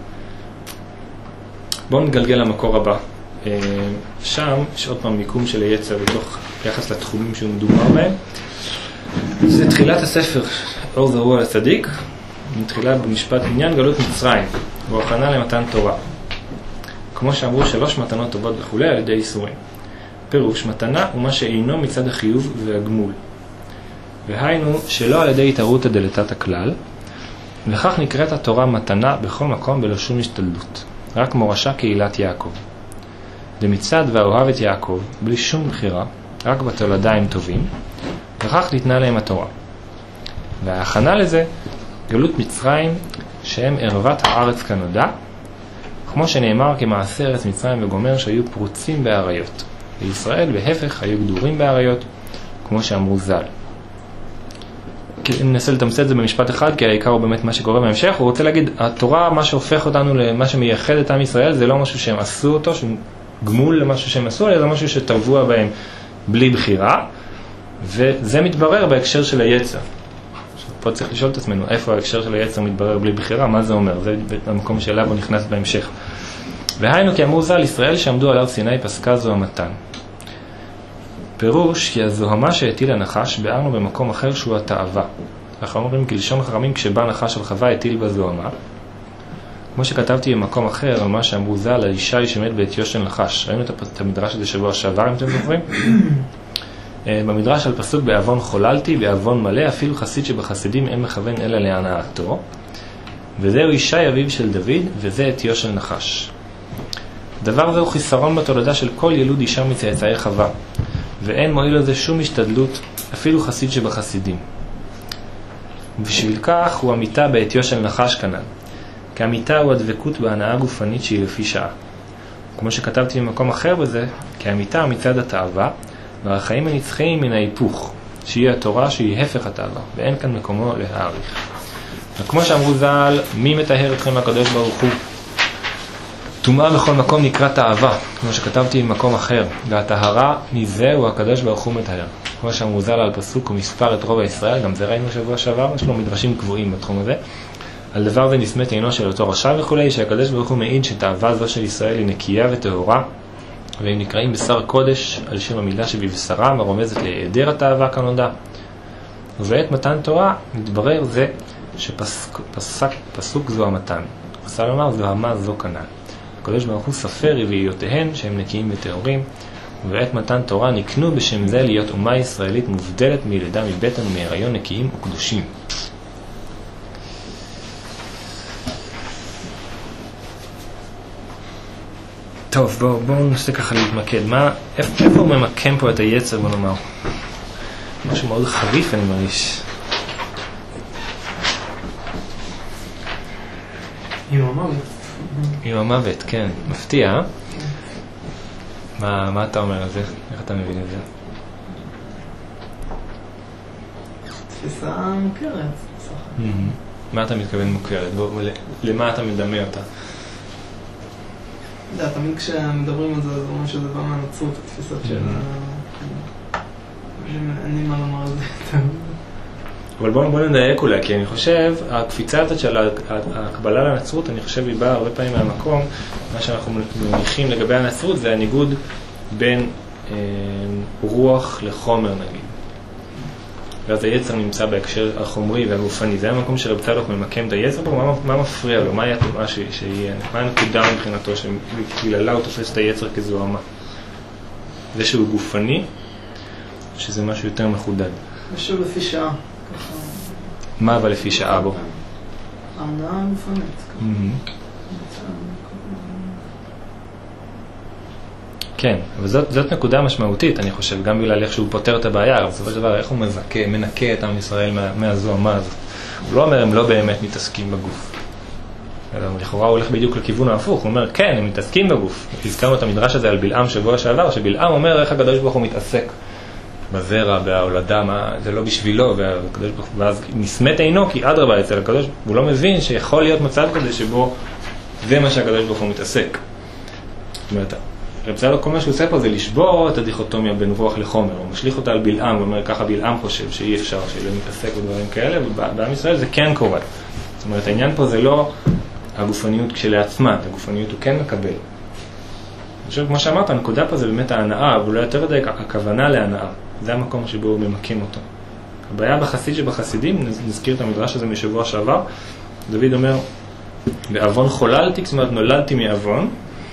בואו נגלגל למקור הבא. שם יש עוד פעם מיקום של היצר בתוך יחס לתחומים שהוא מדובר בהם. זה תחילת הספר אור זרוע לצדיק, מתחילה במשפט עניין גלות מצרים, הוא הכנה למתן תורה. כמו שאמרו, שלוש מתנות טובות וכולי על ידי איסורים. פירוש, מתנה הוא מה שאינו מצד החיוב והגמול. והיינו שלא על ידי התערותא דלתתא הכלל, וכך נקראת התורה מתנה בכל מקום בלא שום השתדלות. רק מורשה קהילת יעקב. דמצד והאוהב את יעקב, בלי שום בחירה, רק בתולדיים טובים, וכך ניתנה להם התורה. וההכנה לזה, גלות מצרים, שהם ערוות הארץ כנודע, כמו שנאמר כמעשה ארץ מצרים וגומר שהיו פרוצים באריות. בישראל בהפך היו גדורים באריות, כמו שאמרו ז"ל. אם ננסה לתמצת את זה במשפט אחד, כי העיקר הוא באמת מה שקורה בהמשך, הוא רוצה להגיד, התורה, מה שהופך אותנו למה שמייחד את עם ישראל, זה לא משהו שהם עשו אותו, שהוא גמול למשהו שהם עשו, אלא זה משהו שטבוע בהם בלי בחירה, וזה מתברר בהקשר של היצר. פה צריך לשאול את עצמנו, איפה ההקשר של היצר מתברר בלי בחירה, מה זה אומר? זה המקום שאליו הוא נכנס בהמשך. והיינו כי אמרו ז"ל, ישראל שעמדו על הר סיני פסקה זוהמתן. פירוש כי הזוהמה שהטיל הנחש ביארנו במקום אחר שהוא התאווה. אנחנו אומרים כלשון חכמים כשבא נחש על חווה הטיל בזוהמה. כמו שכתבתי במקום אחר על מה שאמרו ז"ל, האישה שמת בעטיו של נחש. ראינו את המדרש הזה שבוע שעבר אם אתם זוכרים? במדרש על פסוק בעוון חוללתי, בעוון מלא, אפילו חסיד שבחסידים אין מכוון אלא להנאתו. וזהו ישי אביו של דוד, וזה עטיו של נחש. דבר זה הוא חיסרון בתולדה של כל ילוד אישה מצאצאי חווה, ואין מועיל לזה שום השתדלות, אפילו חסיד שבחסידים. ובשביל כך הוא המיטה בעטיו של נחש כנ"ל, כי המיטה הוא הדבקות בהנאה גופנית שהיא לפי שעה. כמו שכתבתי במקום אחר בזה, כי המיטה מצד התאווה, והחיים הנצחיים מן ההיפוך, שהיא התורה שהיא הפך התאווה, ואין כאן מקומו להאריך. וכמו שאמרו ז"ל, מי מטהר אתכם הקדוש ברוך הוא? טומאה בכל מקום נקרא תאווה, כמו שכתבתי במקום אחר, והטהרה מזה הוא הקדוש ברוך הוא מטהר. כמו שאמרו ז"ל על פסוק ומספר את רוב הישראל, גם זה ראינו שבוע שעבר, יש לו מדרשים קבועים בתחום הזה. על דבר זה נסמת עינו של אותו רשע וכולי, שהקדוש ברוך הוא מעיד שתאווה זו של ישראל היא נקייה וטהורה, והם נקראים בשר קודש על שם המילה שבבשרם, הרומזת להיעדר התאווה כנודע. ובעת מתן תורה מתברר זה שפסוק זו המתן. עשה לומר זו המה זו כנ"ל. הקדוש ברוך הוא ספר רביעיותיהן שהם נקיים וטהורים, ובעת מתן תורה נקנו בשם זה להיות אומה ישראלית מובדלת מלידה מבטן ומהיריון נקיים וקדושים. טוב, בואו בוא ננסה ככה להתמקד. מה, איפה, איפה הוא ממקם פה את היצר, בוא נאמר? משהו מאוד חריף אני מרגיש. עם המוות. עם המוות, כן. מפתיע. מה, מה אתה אומר על זה? איך אתה מבין את זה? תפיסה מוכרת. Mm-hmm. מה אתה מתכוון מוכרת? בוא, למה אתה מדמה אותה? אתה יודע, תמיד כשמדברים על זה, זה אומר שזה בא מהנצרות, התפיסות של... אין לי מה לומר על זה. אבל בואו נדייק אולי, כי אני חושב, הקפיצה הזאת של הקבלה לנצרות, אני חושב היא באה הרבה פעמים מהמקום, מה שאנחנו מניחים לגבי הנצרות זה הניגוד בין אה, רוח לחומר נגיד. ואז היצר נמצא בהקשר החומרי והגופני, זה המקום שרב צדוק ממקם את היצר פה, מה, מה מפריע לו, מה מה שיהיה, מה הנקודה מבחינתו שבגללה הוא תופס את היצר כזוהמה. זה שהוא גופני, שזה משהו יותר מחודד. משהו לפי שעה. מה אבל לפי שעה בו? ההנאה גופנית. כן, אבל זאת, זאת נקודה משמעותית, אני חושב, גם בגלל איך שהוא פותר את הבעיה, אבל בסופו של דבר, איך הוא מבקה, מנקה את עם ישראל מה, מהזוהמה הזאת. הוא לא אומר, הם לא באמת מתעסקים בגוף. אלא לכאורה הוא הולך בדיוק לכיוון ההפוך, הוא אומר, כן, הם מתעסקים בגוף. הזכרנו את המדרש הזה על בלעם שבוע שעבר, שבלעם אומר איך הקדוש ברוך הוא מתעסק בזרע, בהולדה, מה, זה לא בשבילו, והקדוש ברוך הוא, ואז נסמת עינו, כי אדרבה אצל הקדוש, הוא לא מבין שיכול להיות מצב כזה שבו זה מה שהקדוש ברוך הוא מתעסק. זאת אומרת, רב צדוק, כל מה שהוא עושה פה זה לשבור את הדיכוטומיה בין רוח לחומר, הוא משליך אותה על בלעם, הוא אומר ככה בלעם חושב שאי אפשר, שלא מתעסק בדברים כאלה, ובעם ישראל זה כן קורה. זאת אומרת, העניין פה זה לא הגופניות כשלעצמה, הגופניות הוא כן מקבל. אני חושב, כמו שאמרת, הנקודה פה זה באמת ההנאה, אבל לא יותר די הכוונה להנאה. זה המקום שבו הוא ממקים אותו. הבעיה בחסיד שבחסידים, נזכיר את המדרש הזה משבוע שעבר, דוד אומר, באבון חוללתי, זאת אומרת, נולדתי מאבון,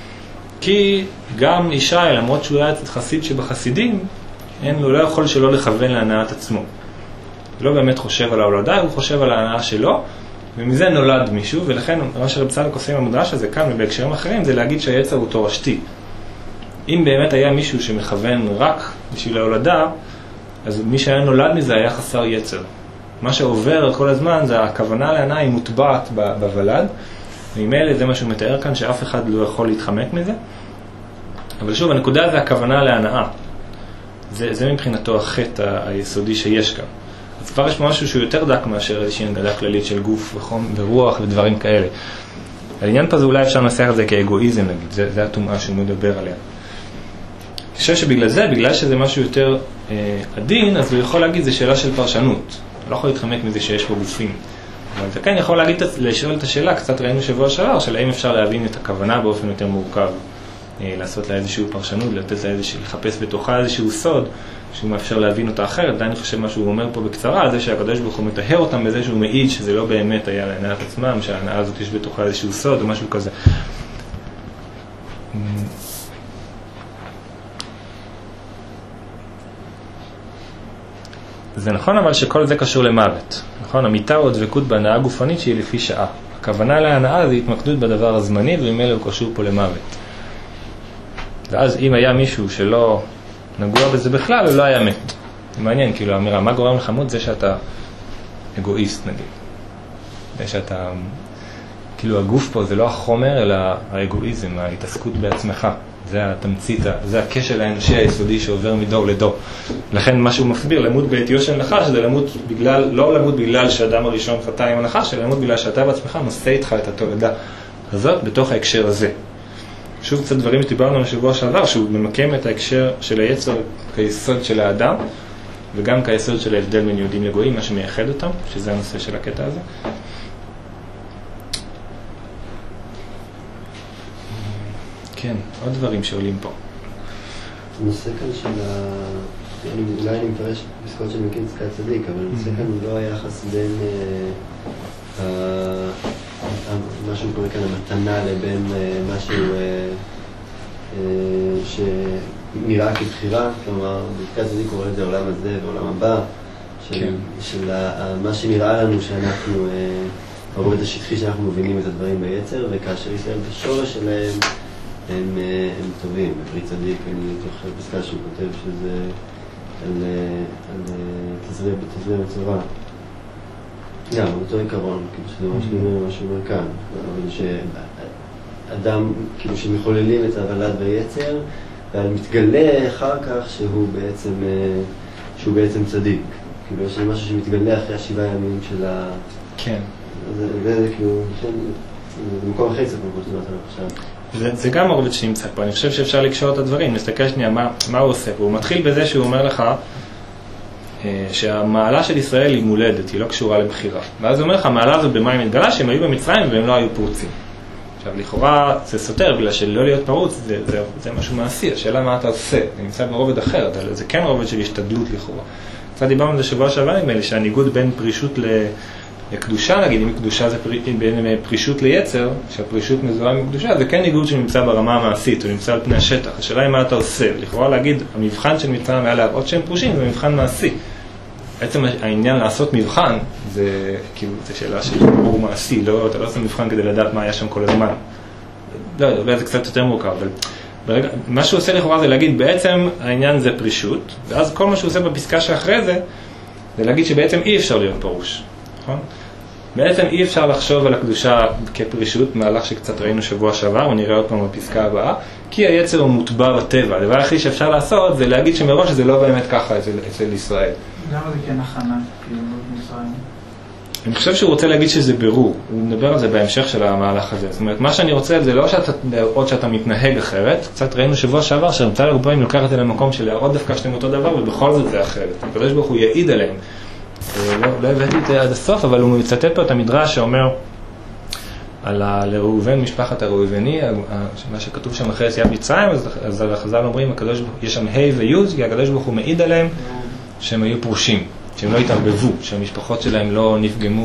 כי גם ישי, למרות שהוא היה חסיד שבחסידים, אין, הוא לא יכול שלא לכוון להנאת עצמו. הוא לא באמת חושב על ההולדה, הוא חושב על ההנאה שלו, ומזה נולד מישהו, ולכן מה שרב צדוק עושה עם המדרש הזה כאן ובהקשרים אחרים, זה להגיד שהיצר הוא תורשתי. אם באמת היה מישהו שמכוון רק בשביל ההולדה, אז מי שהיה נולד מזה היה חסר יצר. מה שעובר כל הזמן זה הכוונה להנאה היא מוטבעת בוולד, וממילא זה מה שהוא מתאר כאן, שאף אחד לא יכול להתחמק מזה. אבל שוב, הנקודה זה הכוונה להנאה. זה, זה מבחינתו החטא היסודי שיש כאן. אז כבר יש משהו שהוא יותר דק מאשר איזושהי הנגדה כללית של גוף וחום ורוח ודברים כאלה. העניין פה זה אולי אפשר לנסח את זה כאגואיזם, נגיד. זה, זה התומעה שהוא מדבר עליה. אני חושב שבגלל זה, בגלל שזה משהו יותר אה, עדין, אז הוא יכול להגיד, זה שאלה של פרשנות. הוא לא יכול להתחמק מזה שיש פה גופים. אבל זה כן יכול להגיד, לשאול את השאלה, קצת ראינו שבוע שעבר, של האם אפשר להבין את הכוונה באופן יותר מורכב, אה, לעשות לה איזושהי פרשנות, לתת לה איזושהי, לחפש בתוכה איזשהו סוד, שהוא מאפשר להבין אותה אחרת. עדיין אני חושב מה שהוא אומר פה בקצרה, על זה שהקדוש ברוך הוא מטהר אותם בזה שהוא מעיד שזה לא באמת היה להנאת עצמם, שההנאה הזאת יש בתוכה איזשהו סוד או משהו כזה. זה נכון אבל שכל זה קשור למוות. נכון? המיטה או דבקות בהנאה גופנית שהיא לפי שעה. הכוונה להנאה זה התמקדות בדבר הזמני, וממילא הוא קשור פה למוות. ואז אם היה מישהו שלא נגוע בזה בכלל, הוא לא היה מת. זה מעניין, כאילו, האמירה, מה גורם לך מות? זה שאתה אגואיסט, נגיד. זה שאתה, כאילו, הגוף פה זה לא החומר, אלא האגואיזם, ההתעסקות בעצמך. זה התמצית, זה הקשר האנושי היסודי שעובר מדור לדור. לכן מה שהוא מסביר, למות בעטיו של נחש, זה למות בגלל, לא למות בגלל שהאדם הראשון חטא עם הנחש, אלא למות בגלל שאתה בעצמך נושא איתך את התולדה הזאת בתוך ההקשר הזה. שוב קצת דברים שדיברנו בשבוע שעבר, שהוא ממקם את ההקשר של היצר כיסוד של האדם, וגם כיסוד של ההבדל בין יהודים לגויים, מה שמייחד אותם, שזה הנושא של הקטע הזה. כן, עוד דברים שעולים פה. הנושא כאן של ה... אולי אני מפרש פסקאות של מקים צדקת צדיק, אבל הנושא כאן הוא לא היחס בין מה שהוא קורא כאן המתנה לבין משהו שנראה כבחירה, כלומר, בצדקת צדיק קורא את זה העולם הזה ועולם הבא, של מה שנראה לנו שאנחנו, הרובד השטחי שאנחנו מבינים את הדברים ביצר, וכאשר ישראל בשורש שלהם הם, הם טובים. בברית צדיק, אני זוכר פסקה שהוא כותב שזה על, על תזריע בצורה. גם, אותו עיקרון, כאילו שזה ממש נראה מה שהוא אומר כאן, אבל שאדם, כאילו שמחוללים את ההבלד והיצר, ועל מתגלה אחר כך שהוא בעצם, שהוא בעצם צדיק. כאילו יש משהו שמתגלה אחרי השבעה ימים של ה... כן. זה, זה, זה כאילו, זה מקום אחרי ספר כמו שדיברת עליו עכשיו. זה, זה גם הרובד שנמצא פה, אני חושב שאפשר לקשור את הדברים, נסתכל שנייה מה, מה הוא עושה. הוא מתחיל בזה שהוא אומר לך אה, שהמעלה של ישראל היא מולדת, היא לא קשורה לבחירה. ואז הוא אומר לך, המעלה הזאת במה היא מתגלה, שהם היו במצרים והם לא היו פרוצים. עכשיו, לכאורה זה סותר, בגלל שלא להיות פרוץ זה, זה, זה משהו מעשי, השאלה מה אתה עושה, זה נמצא ברובד אחר, זה כן רובד של השתדלות לכאורה. קצת דיברנו על זה שבוע שעבר עם אלה, שהניגוד בין פרישות ל... לקדושה, נגיד, אם קדושה זה פרי, בין פרישות ליצר, שהפרישות מזוהה עם קדושה, זה כן ניגוד שנמצא ברמה המעשית, הוא נמצא על פני השטח. השאלה היא מה אתה עושה. לכאורה להגיד, המבחן של מצרים היה להראות שהם פרושים, זה מבחן מעשי. בעצם העניין לעשות מבחן, זה כאילו, זה שאלה של ברור מעשי, לא, אתה לא עושה מבחן כדי לדעת מה היה שם כל הזמן. לא, אולי זה קצת יותר מורכב, אבל ברגע, מה שהוא עושה לכאורה זה להגיד, בעצם העניין זה פרישות, ואז כל מה שהוא עושה בפסקה שאחרי זה, זה להגיד שבעצם אי אפשר להיות פרוש. נכון? בעצם אי אפשר לחשוב על הקדושה כפרישות, מהלך שקצת ראינו שבוע שעבר, ונראה עוד פעם בפסקה הבאה, כי היצר הוא מוטבע בטבע. הדבר הכי שאפשר לעשות זה להגיד שמראש זה לא באמת ככה אצל, אצל ישראל. למה זה כן הכנה, כאילו, בישראל? אני חושב שהוא רוצה להגיד שזה ברור, הוא מדבר על זה בהמשך של המהלך הזה. זאת אומרת, מה שאני רוצה זה לא שאתה, עוד שאתה מתנהג אחרת, קצת ראינו שבוע שעבר, שהרמתה לרבעים לוקח את זה למקום של להראות דווקא שאתם אותו דבר, ובכל זאת זה אחרת. הקדוש ברוך הוא יעיד עליהם. לא, לא הבאתי את זה עד הסוף, אבל הוא מצטט פה את המדרש שאומר על לראובן, משפחת הראובני, מה שכתוב שם אחרי יציאת מצרים, אז, אז החז"ל אומרים, הקדוש, יש שם ה' וי', כי הקדוש ברוך הוא מעיד עליהם שהם היו פרושים, שהם לא התערבבו, שהמשפחות שלהם לא נפגמו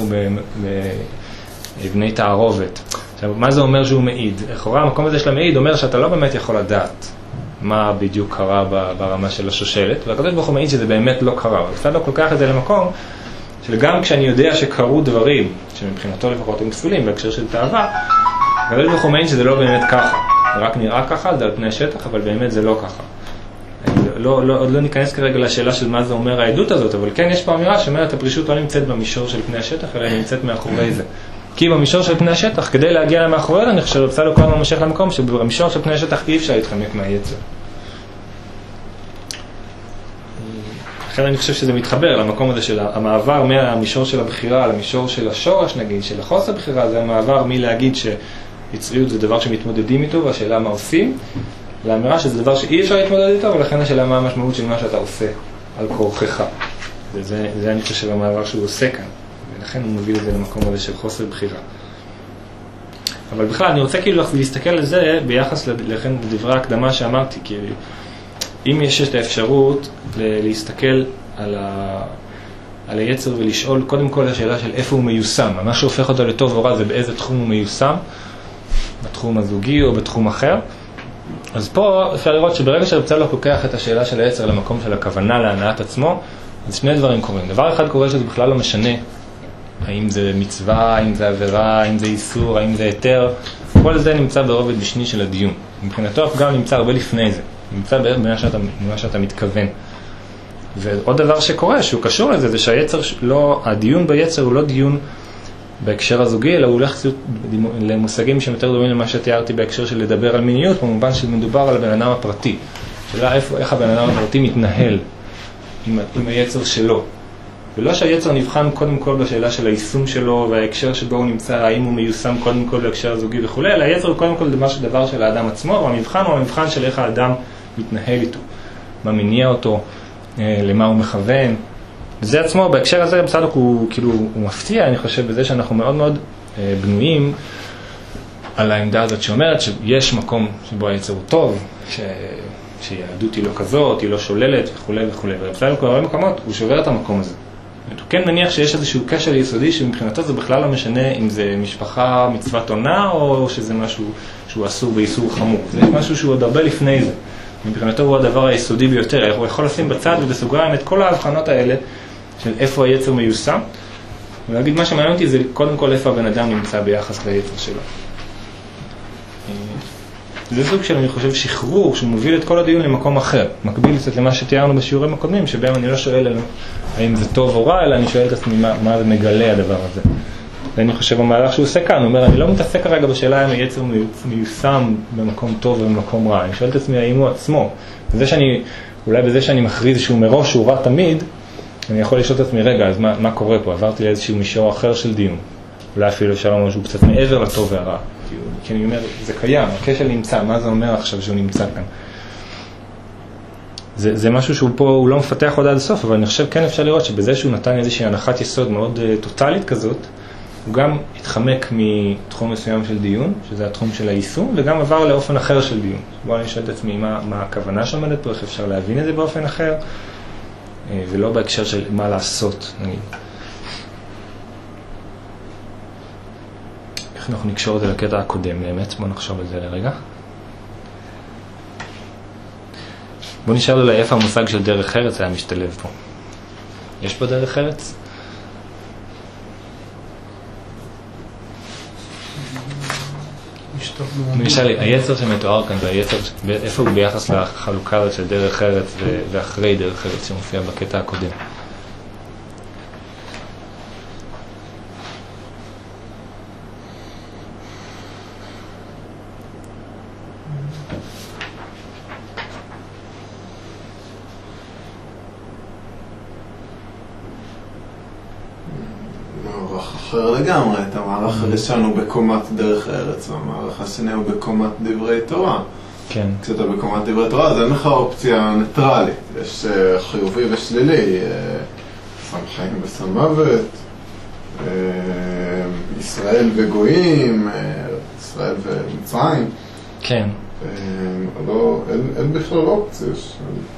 בבני תערובת. עכשיו, מה זה אומר שהוא מעיד? לכאורה, המקום הזה של המעיד אומר שאתה לא באמת יכול לדעת מה בדיוק קרה ברמה של השושלת, והקדוש ברוך הוא מעיד שזה באמת לא קרה. אבל קצת לא כל כך את זה למקום, שגם כשאני יודע שקרו דברים, שמבחינתו לפחות הם פסולים, בהקשר של תאווה, הקדוש ברוך הוא מעיד שזה לא באמת ככה. זה רק נראה ככה, זה על פני השטח, אבל באמת זה לא ככה. לא, לא, עוד לא ניכנס כרגע לשאלה של מה זה אומר העדות הזאת, אבל כן יש פה אמירה שאומרת, הפרישות לא נמצאת במישור של פני השטח, אלא היא נמצאת מאחורי זה. כי במישור של פני השטח, כדי להגיע למאחורי זה, אני חושב שרצה לו כל הזמן מושך למקום, שבמישור של פני השטח אי אפשר להתחמק מהיצר. לכן אני חושב שזה מתחבר למקום הזה של המעבר מהמישור של הבחירה למישור של השורש, נגיד, של החוסר בחירה, זה המעבר מלהגיד שיצריות זה דבר שמתמודדים איתו, והשאלה מה עושים, לאמירה שזה דבר שאי אפשר להתמודד איתו, ולכן השאלה מה המשמעות של מה שאתה עושה על כורכך. וזה, זה אני חושב המעבר שהוא עושה כאן, ולכן הוא מביא את זה למקום הזה של חוסר בחירה. אבל בכלל, אני רוצה כאילו להסתכל על זה ביחס לכן לדברי ההקדמה שאמרתי, כי אם יש את האפשרות להסתכל על, ה... על היצר ולשאול קודם כל השאלה של איפה הוא מיושם, מה שהופך אותו לטוב או רע זה באיזה תחום הוא מיושם, בתחום הזוגי או בתחום אחר. אז פה אפשר לראות שברגע שהרצה לא לוקח את השאלה של היצר למקום של הכוונה להנעת עצמו, אז שני דברים קורים. דבר אחד קורה שזה בכלל לא משנה האם זה מצווה, האם זה עבירה, האם זה איסור, האם זה היתר. כל זה נמצא ברובד משני של הדיון. מבחינתו גם נמצא הרבה לפני זה. נמצא בערך במה שאתה, במה שאתה מתכוון. ועוד דבר שקורה, שהוא קשור לזה, זה שהיצר, לא, הדיון ביצר הוא לא דיון בהקשר הזוגי, אלא הוא הולך למושגים שהם יותר דומים למה שתיארתי בהקשר של לדבר על מיניות, במובן שמדובר על הבן אדם הפרטי. שאלה איפה, איך הבן אדם הפרטי מתנהל עם, עם היצר שלו. ולא שהיצר נבחן קודם כל בשאלה של היישום שלו, וההקשר שבו הוא נמצא, האם הוא מיושם קודם כל בהקשר הזוגי וכו', אלא היצר הוא קודם כל דבר, דבר של האדם עצמו, והמבחן הוא המבחן של איך האדם מתנהל איתו, מה מניע אותו, למה הוא מכוון. וזה עצמו, בהקשר הזה, בסדר, הוא כאילו, הוא מפתיע, אני חושב, בזה שאנחנו מאוד מאוד בנויים על העמדה הזאת שאומרת שיש מקום שבו היצר הוא טוב, ש... שיהדות היא לא כזאת, היא לא שוללת וכו' וכו'. ובסדר, כל הרבה מקומות, הוא שובר את המקום הזה. הוא כן מניח שיש איזשהו קשר יסודי שמבחינתו זה בכלל לא משנה אם זה משפחה מצוות עונה או שזה משהו שהוא אסור באיסור חמור. זה משהו שהוא עוד הרבה לפני זה. מבחינתו הוא הדבר היסודי ביותר. הוא יכול לשים בצד ובסוגריים את כל ההבחנות האלה של איפה היצר מיושם. ולהגיד מה שמעניין אותי זה קודם כל איפה הבן אדם נמצא ביחס ליצר שלו. זה סוג של, אני חושב, שחרור שמוביל את כל הדיון למקום אחר. מקביל קצת למה שתיארנו בשיעורים הקודמים, שבהם אני לא שואל עלינו האם זה טוב או רע, אלא אני שואל את עצמי מה, מה זה מגלה הדבר הזה. ואני חושב, המהלך שהוא עושה כאן, הוא אומר, אני לא מתעסק כרגע בשאלה אם היצר מיושם במקום טוב ובמקום רע. אני שואל את עצמי האם הוא עצמו. וזה שאני, אולי בזה שאני מכריז שהוא מראש שהוא רע תמיד, אני יכול לשאול את עצמי, רגע, אז מה, מה קורה פה? עברתי לאיזשהו מישור אחר של דיון. אולי אפילו אפשר לומר שהוא קצת מעבר לטוב והרע. כי אני אומר, זה קיים, הכשל נמצא, מה זה אומר עכשיו שהוא נמצא כאן? זה, זה משהו שהוא פה, הוא לא מפתח עוד עד הסוף, אבל אני חושב כן אפשר לראות שבזה שהוא נתן איזושהי הנחת יסוד מאוד uh, טוטלית כזאת, הוא גם התחמק מתחום מסוים של דיון, שזה התחום של היישום, וגם עבר לאופן אחר של דיון. בואו אני אשאל את עצמי מה, מה הכוונה שעומדת פה, איך אפשר להבין את זה באופן אחר, uh, ולא בהקשר של מה לעשות, נגיד. איך אנחנו נקשור את זה לקטע הקודם באמת, בואו נחשוב על זה לרגע. בואו נשאל אולי איפה המושג של דרך ארץ היה משתלב פה. יש פה דרך ארץ? נשאל לי, היצר שמתואר כאן זה היצר, איפה הוא ביחס לחלוקה הזאת של דרך ארץ ואחרי דרך ארץ שמופיע בקטע הקודם? אחר לגמרי, את המערך הראשון הוא בקומת דרך ארץ, והמערך השני הוא בקומת דברי תורה. כן. כשאתה בקומת דברי תורה, אז אין לך אופציה ניטרלית. יש חיובי ושלילי, שם חיים ושם מוות, ישראל וגויים, ישראל ומצרים. כן. לא, אין, אין בכלל אופציה, יש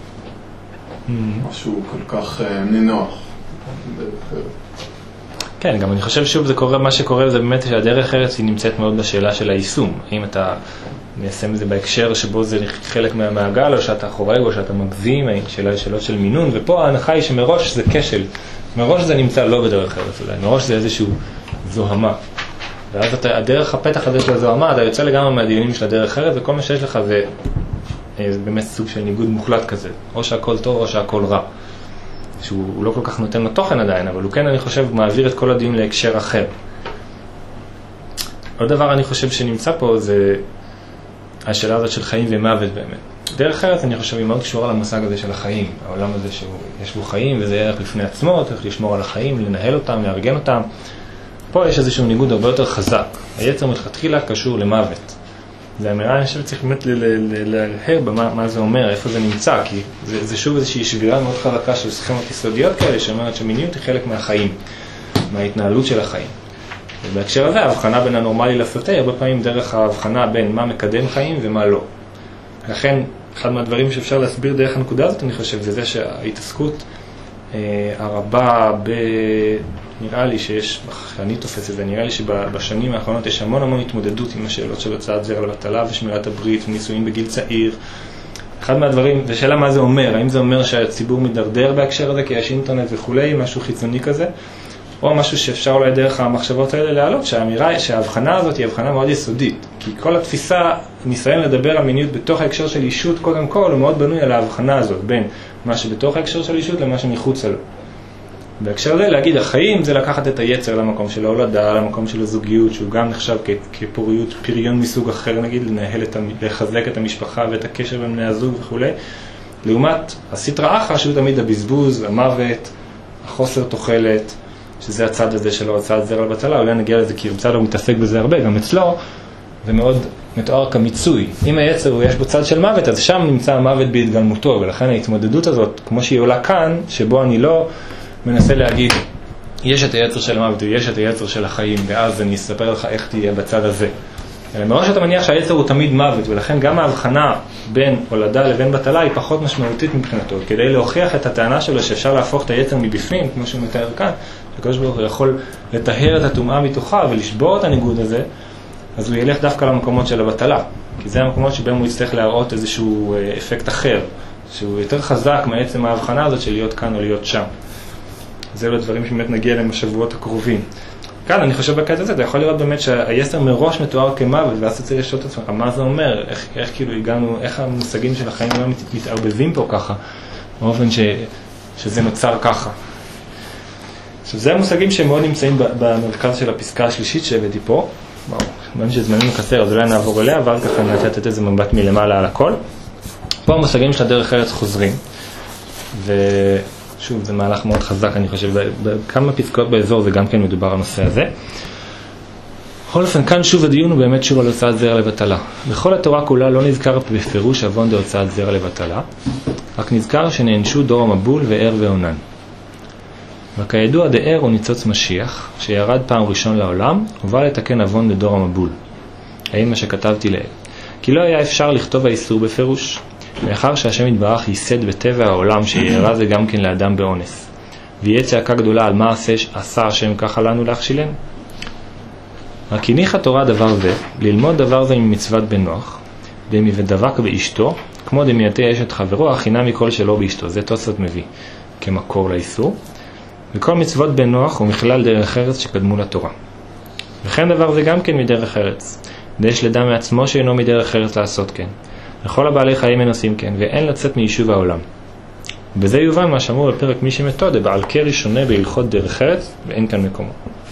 משהו כל כך נינוח דרך ארץ. כן, גם אני חושב שוב זה קורה, מה שקורה זה באמת שהדרך ארץ היא נמצאת מאוד בשאלה של היישום. האם אתה מיישם את זה בהקשר שבו זה חלק מהמעגל, או שאתה חורג, או שאתה מגזים, שאלה שאלות של מינון, ופה ההנחה היא שמראש זה כשל. מראש זה נמצא לא בדרך ארץ אולי, מראש זה איזשהו זוהמה. ואז אתה, הדרך הפתח הזה של הזוהמה, אתה יוצא לגמרי מהדיונים של הדרך ארץ, וכל מה שיש לך זה, זה באמת סוג של ניגוד מוחלט כזה. או שהכל טוב, או שהכל רע. שהוא לא כל כך נותן לו תוכן עדיין, אבל הוא כן, אני חושב, מעביר את כל הדיון להקשר אחר. עוד דבר אני חושב שנמצא פה זה השאלה הזאת של חיים ומוות באמת. דרך ארץ אני חושב היא מאוד קשורה למושג הזה של החיים. העולם הזה שיש בו חיים וזה ערך לפני עצמו, צריך לשמור על החיים, לנהל אותם, לארגן אותם. פה יש איזשהו ניגוד הרבה יותר חזק. היצר מלכתחילה קשור למוות. זה אמירה, אני חושב שצריך באמת להלהר במה מה זה אומר, איפה זה נמצא, כי זה, זה שוב איזושהי שבירה מאוד חזקה של סכמות יסודיות כאלה, שאומרת שמיניות היא חלק מהחיים, מההתנהלות של החיים. ובהקשר הזה, ההבחנה בין הנורמלי לסוטה, הרבה פעמים דרך ההבחנה בין מה מקדם חיים ומה לא. לכן, אחד מהדברים שאפשר להסביר דרך הנקודה הזאת, אני חושב, זה זה שההתעסקות אה, הרבה ב... נראה לי שיש, אני תופס את זה, נראה לי שבשנים האחרונות יש המון המון התמודדות עם השאלות של הוצאת זרע לבטלה ושמירת הברית ונישואים בגיל צעיר. אחד מהדברים, זה שאלה מה זה אומר, האם זה אומר שהציבור מדרדר בהקשר הזה כי יש אינטרנט וכולי, משהו חיצוני כזה, או משהו שאפשר אולי דרך המחשבות האלה להעלות, שהאמירה, שההבחנה הזאת היא הבחנה מאוד יסודית, כי כל התפיסה, ניסיון לדבר על מיניות בתוך ההקשר של אישות קודם כל, הוא מאוד בנוי על ההבחנה הזאת, בין מה שבתוך ההקשר של אישות למה שמחוץ לו. בהקשר הזה להגיד, החיים זה לקחת את היצר למקום של ההולדה, למקום של הזוגיות, שהוא גם נחשב כפוריות, פריון מסוג אחר, נגיד, לנהל את, לחזק את המשפחה ואת הקשר בין בני הזוג וכו'. לעומת הסטרא אחרא, שהוא תמיד הבזבוז, המוות, החוסר תוחלת, שזה הצד הזה שלו, הצד זרע לבטלה, אולי נגיע לזה כי בסדר הוא מתעסק בזה הרבה, גם אצלו, זה מאוד מתואר כמיצוי. אם היצר הוא יש בו צד של מוות, אז שם נמצא המוות בהתגלמותו, ולכן ההתמודדות הזאת, כמו שהיא עולה כאן, שבו אני לא מנסה להגיד, יש את היצר של המוות ויש את היצר של החיים, ואז אני אספר לך איך תהיה בצד הזה. אלא מראש אתה מניח שהיצר הוא תמיד מוות, ולכן גם ההבחנה בין הולדה לבין בטלה היא פחות משמעותית מבחינתו. כדי להוכיח את הטענה שלו שאפשר להפוך את היצר מבפנים, כמו שהוא מתאר כאן, הקדוש ברוך הוא יכול לטהר את הטומאה מתוכה ולשבור את הניגוד הזה, אז הוא ילך דווקא למקומות של הבטלה. כי זה המקומות שבהם הוא יצטרך להראות איזשהו אפקט אחר, שהוא יותר חזק מעצם ההבחנה הזאת של להיות כאן או להיות שם. זה לא דברים שבאמת נגיע אליהם בשבועות הקרובים. כאן אני חושב בקטע הזה, אתה יכול לראות באמת שהיצר מראש מתואר כמוות, ואז אתה צריך לשאול את עצמך, מה זה אומר? איך, איך כאילו הגענו, איך המושגים של החיים לא מת, מתערבבים פה ככה, באופן ש, שזה נוצר ככה. עכשיו, זה המושגים שמאוד נמצאים במרכז של הפסקה השלישית שהבאתי פה. וואו, באמת שזמנים מקצר, אז אולי נעבור אליה, אבל ככה אני רוצה לתת איזה מבט מלמעלה על הכל. פה המושגים של הדרך ארץ חוזרים, ושוב, זה מהלך מאוד חזק, אני חושב, בכמה פסקאות באזור זה גם כן מדובר על הנושא הזה. בכל אופן, כאן שוב הדיון הוא באמת שוב על הוצאת זרע לבטלה. בכל התורה כולה לא נזכר בפירוש אבון להוצאת זרע לבטלה, רק נזכר שנענשו דור המבול וער ועונן. וכידוע דער הוא ניצוץ משיח, שירד פעם ראשון לעולם, ובא לתקן אבון לדור המבול. האם מה שכתבתי לעיל. כי לא היה אפשר לכתוב האיסור בפירוש, מאחר שהשם יתברך ייסד בטבע העולם שיערה זה גם כן לאדם באונס. ויהיה צעקה גדולה על מה עשה השם ככה לנו להכשילנו. רק הניחה תורה דבר זה, ללמוד דבר זה ממצוות בן נוח, דמי ודבק באשתו, כמו דמייתי אשת חברו, הכינה מכל שלא באשתו. זה תוספות מביא כמקור לאיסור. וכל מצוות בן נוח הוא מכלל דרך ארץ שקדמו לתורה. וכן דבר זה גם כן מדרך ארץ. ויש לדע מעצמו שאינו מדרך ארץ לעשות כן. לכל הבעלי חיים אין עושים כן, ואין לצאת מיישוב העולם. ובזה יובן מה שאמרו בפרק מי שמתודה, בעל קרי שונה בהלכות דרך ארץ, ואין כאן מקומו.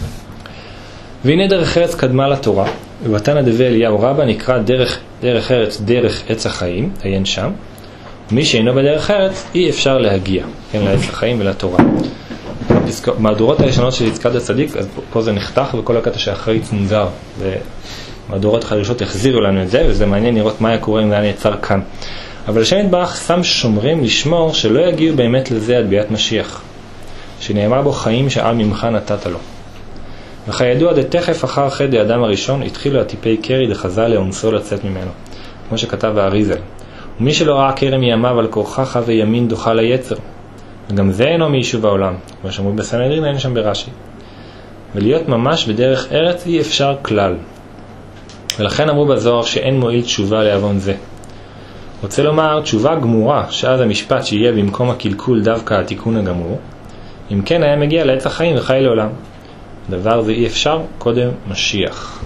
והנה דרך ארץ קדמה לתורה, ובתנא דבי אליהו רבא נקרא דרך, דרך ארץ דרך עץ החיים, עיין שם, ומי שאינו בדרך ארץ אי אפשר להגיע, כן, לעץ החיים ולתורה. מהדורות הישנות של יצחק הצדיק, אז פה זה נחתך, וכל הקטע שאחרי צנזר, ומהדורות החדשות החזירו לנו את זה, וזה מעניין לראות מה היה קורה אם זה היה נעצר כאן. אבל השם יתברך שם שומרים לשמור שלא יגיעו באמת לזה עד ביאת משיח, שנאמר בו חיים שעל ממך נתת לו. וכידוע דתכף אחר חטא האדם הראשון התחילו הטיפי קרי דחזה לאונסו לצאת ממנו, כמו שכתב האריזל. ומי שלא ראה קרם מימיו על כורחך וימין דוחה ליצר, וגם זה אינו מיישוב העולם, כמו שאמרו בסנהדרין, אין שם ברש"י. ולהיות ממש בדרך ארץ אי אפשר כלל. ולכן אמרו בזוהר שאין מועיל תשובה לעוון זה. רוצה לומר תשובה גמורה, שאז המשפט שיהיה במקום הקלקול דווקא התיקון הגמור, אם כן היה מגיע לעץ החיים וחי לעולם. דבר זה אי אפשר, קודם משיח.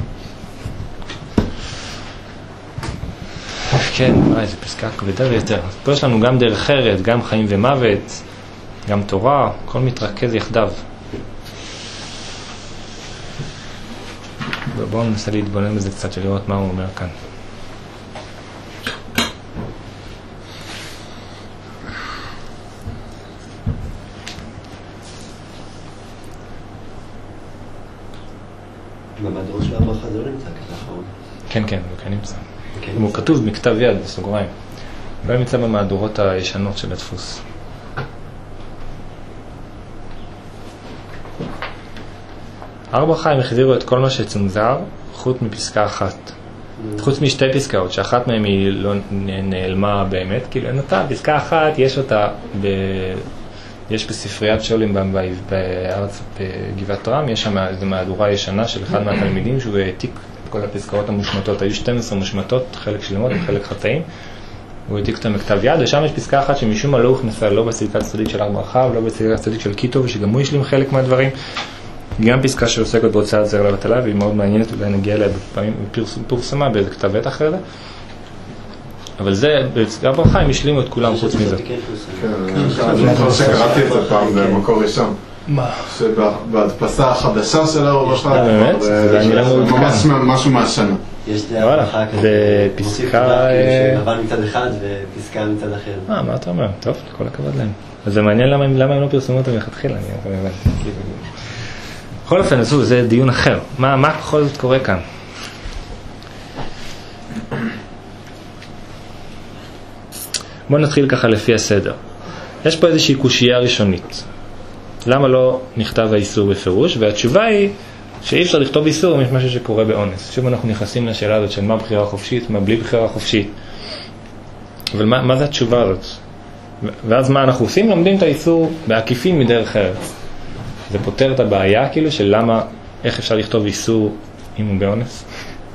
כן, וואי, זו פסקה כבדה ביותר. פה יש לנו גם דרך ארץ, גם חיים ומוות, גם תורה, הכל מתרכז יחדיו. בואו ננסה להתבונן בזה קצת, לראות מה הוא אומר כאן. במהדורות של הברכה זה לא נמצא כזה אחרון. כן, כן, זה כן נמצא. הוא כתוב מכתב יד בסוגריים. לא נמצא במהדורות הישנות של הדפוס. ארבע חיים החזירו את כל מה שצונזר חוץ מפסקה אחת. חוץ משתי פסקאות, שאחת מהן היא לא נעלמה באמת, כאילו אין אותה, פסקה אחת יש אותה ב... יש בספריית שולים בארץ בגבעת רם, יש שם איזו מהדורה ישנה של אחד מהתלמידים שהוא העתיק כל הפסקאות המושמטות, היו שתים עשרה מושמטות, חלק שלמות וחלק חטאים, הוא העתיק אותם בכתב יד, ושם יש פסקה אחת שמשום מה לא הוכנסה לא בסילקת צדיק של הר ברכה ולא בסילקת צדיק של קיטו, ושגם הוא השלים חלק מהדברים. גם פסקה שעוסקת בהוצאת זרע לבטלה, והיא מאוד מעניינת, אולי נגיע אליה בפעמים, פורסמה באיזה כתב עת אחרי זה. אבל זה, בהר ברכה הם השלימו את כולם חוץ מזה. כן, אני חושב שקראתי את זה פעם במקור ראשון. מה? שבהדפסה החדשה של הר ברכה, באמת? זה ממש משהו מהשנה. יש דעה ברכה כזה. זה פסקה... אבל מצד אחד ופסקה מצד אחר. אה, מה אתה אומר? טוב, כל הכבוד להם. אז זה מעניין למה הם לא פרסמו אותם מלכתחילה, אני אומר. בכל אופן, זה דיון אחר. מה בכל זאת קורה כאן? בואו נתחיל ככה לפי הסדר. יש פה איזושהי קושייה ראשונית. למה לא נכתב האיסור בפירוש? והתשובה היא שאי אפשר לכתוב איסור אם יש משהו שקורה באונס. שוב אנחנו נכנסים לשאלה הזאת של מה בחירה חופשית, מה בלי בחירה חופשית. אבל מה, מה זה התשובה הזאת? ואז מה אנחנו עושים? לומדים את האיסור בעקיפין מדרך ארץ. זה פותר את הבעיה כאילו של למה, איך אפשר לכתוב איסור אם הוא באונס?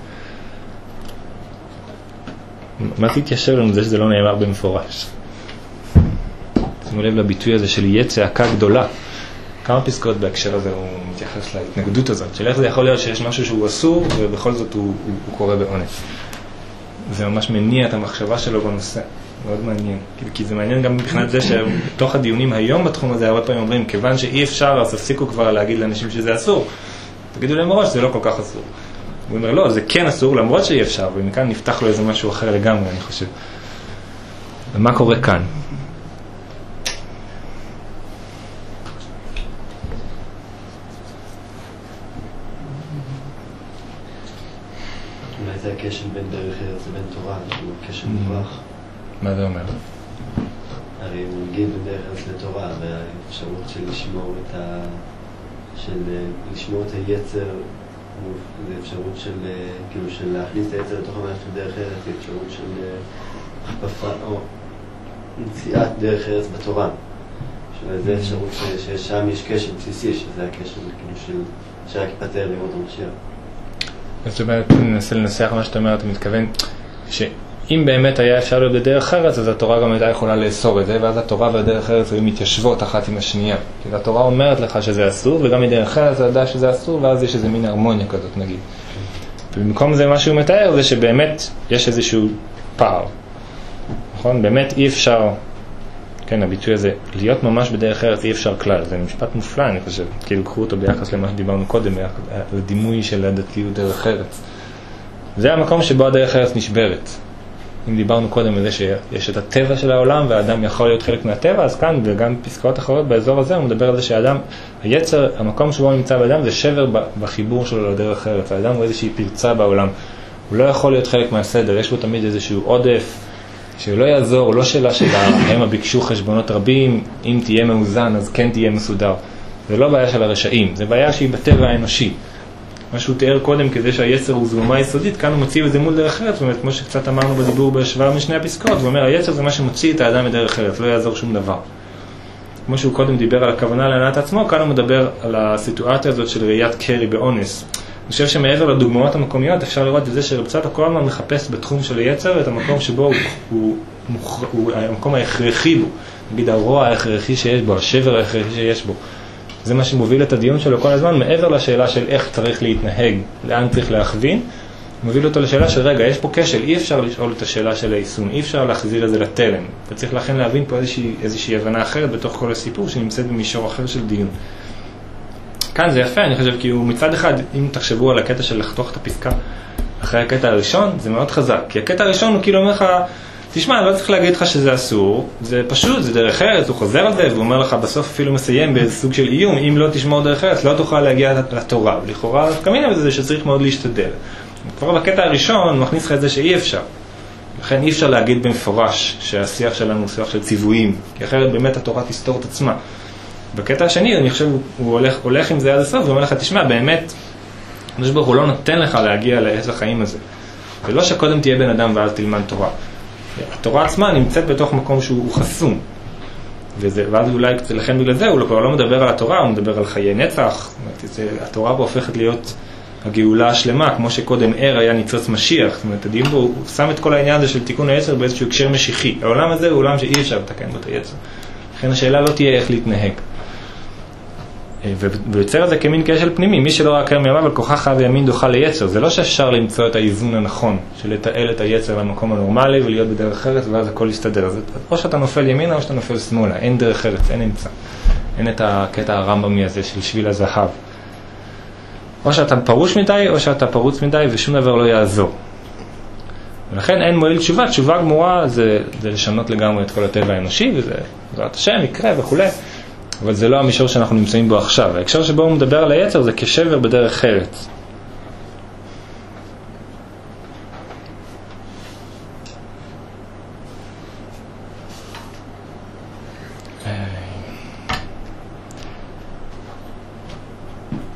מה תתיישב לנו זה שזה לא נאמר במפורש? שימו לב לביטוי הזה של יהיה צעקה גדולה. כמה פסקאות בהקשר הזה הוא מתייחס להתנגדות הזאת, של איך זה יכול להיות שיש משהו שהוא אסור ובכל זאת הוא, הוא, הוא קורה באונס. זה ממש מניע את המחשבה שלו בנושא. מאוד מעניין. כי זה מעניין גם מבחינת זה שבתוך הדיונים היום בתחום הזה הרבה פעמים אומרים, כיוון שאי אפשר, אז תפסיקו כבר להגיד לאנשים שזה אסור. תגידו להם מראש, זה לא כל כך אסור. הוא אומר, לא, זה כן אסור, למרות שאי אפשר, ומכאן נפתח לו איזה משהו אחר לגמרי, אני חושב. ומה קורה כאן? אולי זה הקשר בין דרך ארץ לבין תורה, שהוא קשר מוכרח. מה זה אומר? הרי הוא מגיע בין דרך ארץ לתורה, והאפשרות של לשמור את ה... של לשמור את היצר, זה אפשרות של, כאילו, של להכניס את היצר לתוך המערכת דרך ארץ, זה אפשרות של הכפפה או מציאת דרך ארץ בתורה. שזה אפשרות ששם יש קשר בסיסי, שזה הקשר כאילו של שרק יפטר לימות המשיח. זאת אומרת, ננסה לנסח מה שאתה אומר, אתה מתכוון שאם באמת היה אפשר להיות בדרך ארץ, אז התורה גם הייתה יכולה לאסור את זה, ואז התורה והדרך ארץ היו מתיישבות אחת עם השנייה. כי התורה אומרת לך שזה אסור, וגם מדרך ארץ אתה יודע שזה אסור, ואז יש איזה מין הרמוניה כזאת נגיד. ובמקום זה מה שהוא מתאר זה שבאמת יש איזשהו פער. נכון? באמת אי אפשר, כן, הביטוי הזה, להיות ממש בדרך ארץ אי אפשר כלל. זה משפט מופלא, אני חושב. כאילו, קחו אותו ביחס למה שדיברנו קודם, לדימוי של הדתיות דרך ארץ. זה המקום שבו הדרך ארץ נשברת. אם דיברנו קודם על זה שיש את הטבע של העולם, והאדם יכול להיות חלק מהטבע, אז כאן, וגם פסקאות אחרות באזור הזה, הוא מדבר על זה שהאדם, היצר, המקום שבו נמצא באדם, זה שבר בחיבור שלו לדרך ארץ. האדם הוא איזושהי פרצה בעולם. הוא לא יכול להיות חלק מהסדר, יש בו תמיד איזשהו עודף, שהוא לא יעזור, הוא לא שאלה שלה, הם ביקשו חשבונות רבים, אם תהיה מאוזן, אז כן תהיה מסודר. זה לא בעיה של הרשעים, זה בעיה שהיא בטבע האנושי. מה שהוא תיאר קודם, כדי שהיצר הוא זוהמה יסודית, כאן הוא מוציא את זה מול דרך ארץ, באמת, כמו שקצת אמרנו בדיבור בהשוואה משני הפסקאות, הוא אומר, היצר זה מה שמוציא את האדם מדרך ארץ, לא יעזור שום דבר. כמו שהוא קודם דיבר על הכוונה להנעת עצמו, כאן הוא מדבר על הסיטואציה הזאת של ראיית קרי באונס. אני חושב שמעבר לדוגמאות המקומיות, אפשר לראות את זה שרבצת הקולמן מחפש בתחום של היצר את המקום שבו הוא, הוא, הוא, הוא המקום ההכרחי בו, נגיד הרוע ההכרחי שיש בו, השבר ההכרחי שיש בו. זה מה שמוביל את הדיון שלו כל הזמן, מעבר לשאלה של איך צריך להתנהג, לאן צריך להכווין, מוביל אותו לשאלה של רגע, יש פה כשל, אי אפשר לשאול את השאלה של היישום, אי אפשר להחזיר את זה לתלם, וצריך לכן להבין פה איזושהי, איזושהי הבנה אחרת בתוך כל הסיפור שנמצאת במישור אחר של דיון. כאן זה יפה, אני חושב, כי הוא מצד אחד, אם תחשבו על הקטע של לחתוך את הפסקה אחרי הקטע הראשון, זה מאוד חזק, כי הקטע הראשון הוא כאילו אומר לך, תשמע, אני לא צריך להגיד לך שזה אסור, זה פשוט, זה דרך ארץ, הוא חוזר על זה, והוא אומר לך בסוף אפילו מסיים באיזה סוג של איום, אם לא תשמור דרך ארץ, לא תוכל להגיע לתורה, ולכאורה, כמינה בזה שצריך מאוד להשתדל. כבר בקטע הראשון מכניס לך את זה שאי אפשר, לכן אי אפשר להגיד במפורש שהשיח שלנו הוא שיח של ציוויים, כי אחרת באמת התורה תסתור את עצמה. בקטע השני, אני חושב, הוא הולך, הולך עם זה עד הסוף, ואומר לך, תשמע, באמת, הקדוש ברוך הוא לא נותן לך להגיע לעץ החיים הזה. ולא שקודם תהיה בן אדם ואז תלמד תורה. התורה עצמה נמצאת בתוך מקום שהוא חסום. וזה, ואז אולי, לכן בגלל זה, הוא כבר לא מדבר על התורה, הוא מדבר על חיי נצח. זה, התורה בו הופכת להיות הגאולה השלמה, כמו שקודם ער היה ניצוץ משיח. זאת אומרת, הדיון בו, הוא שם את כל העניין הזה של תיקון היצר באיזשהו הקשר משיחי. העולם הזה הוא עולם שאי אפשר לתקן בו את היצר. לכן השאלה לא תהיה איך להתנהג. ויוצר את זה כמין כשל פנימי, מי שלא רק מימיו על כוחה חי וימין דוחה ליצר. זה לא שאפשר למצוא את האיזון הנכון של לתעל את היצר למקום הנורמלי ולהיות בדרך ארץ ואז הכל יסתדר. אז או שאתה נופל ימינה או שאתה נופל שמאלה, אין דרך ארץ, אין אמצע, אין את הקטע הרמב"מי הזה של שביל הזהב. או שאתה פרוש מדי או שאתה פרוץ מדי ושום דבר לא יעזור. ולכן אין מועיל תשובה, תשובה גמורה זה, זה לשנות לגמרי את כל הטבע האנושי וזה בעזרת השם יקרה וכולי. אבל זה לא המישור שאנחנו נמצאים בו עכשיו. ההקשר שבו הוא מדבר על היצר זה כשבר בדרך ארץ.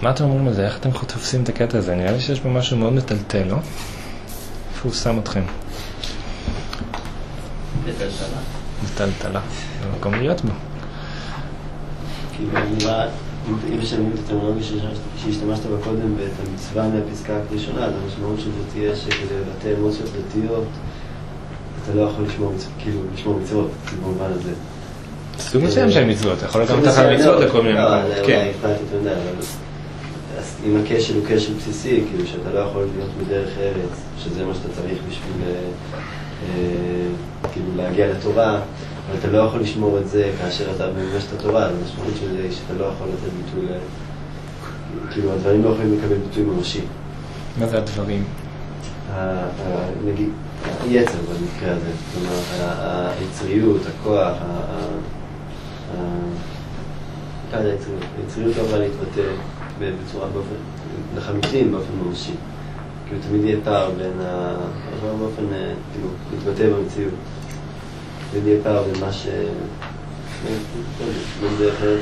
מה אתם אומרים על זה? איך אתם תופסים את הקטע הזה? נראה לי שיש בו משהו מאוד מטלטל, לא? איפה הוא שם אתכם? בטלטלה. מטלטלה. זה מקום להיות בו. כאילו, נראה, אם משלמים את הטרמינולוגיה שהשתמשת בה קודם ואת המצווה מהפסקה הראשונה, אז המשמעות של זה תהיה שכדי לבטא אמוציות דתיות, אתה לא יכול לשמור מצוות, כאילו, לשמור מצוות, במובן הזה. סוג מסוים של מצוות, אתה יכול גם תחת מצוות לכל מיני מקומות. לא, אולי החלטתי, אתה יודע, אבל אם הכשל הוא כשל בסיסי, כאילו שאתה לא יכול להיות מדרך ארץ, שזה מה שאתה צריך בשביל כאילו להגיע לתורה, אבל אתה לא יכול לשמור את זה כאשר אתה מממש את התורה, אז המשמעות של זה היא שאתה לא יכול לתת ביטוי, כאילו הדברים לא יכולים לקבל ביטוי ממשי. מה זה הדברים? נגיד, היצר במקרה הזה, כלומר, היצריות, הכוח, היצריות לא יכולה להתבטא בצורה באופן, לחלוטין באופן ממשי. כאילו תמיד יהיה פער בין ה... באופן, כאילו, להתבטא במציאות. תמיד יהיה פער בין מה ש... בין דרך ארץ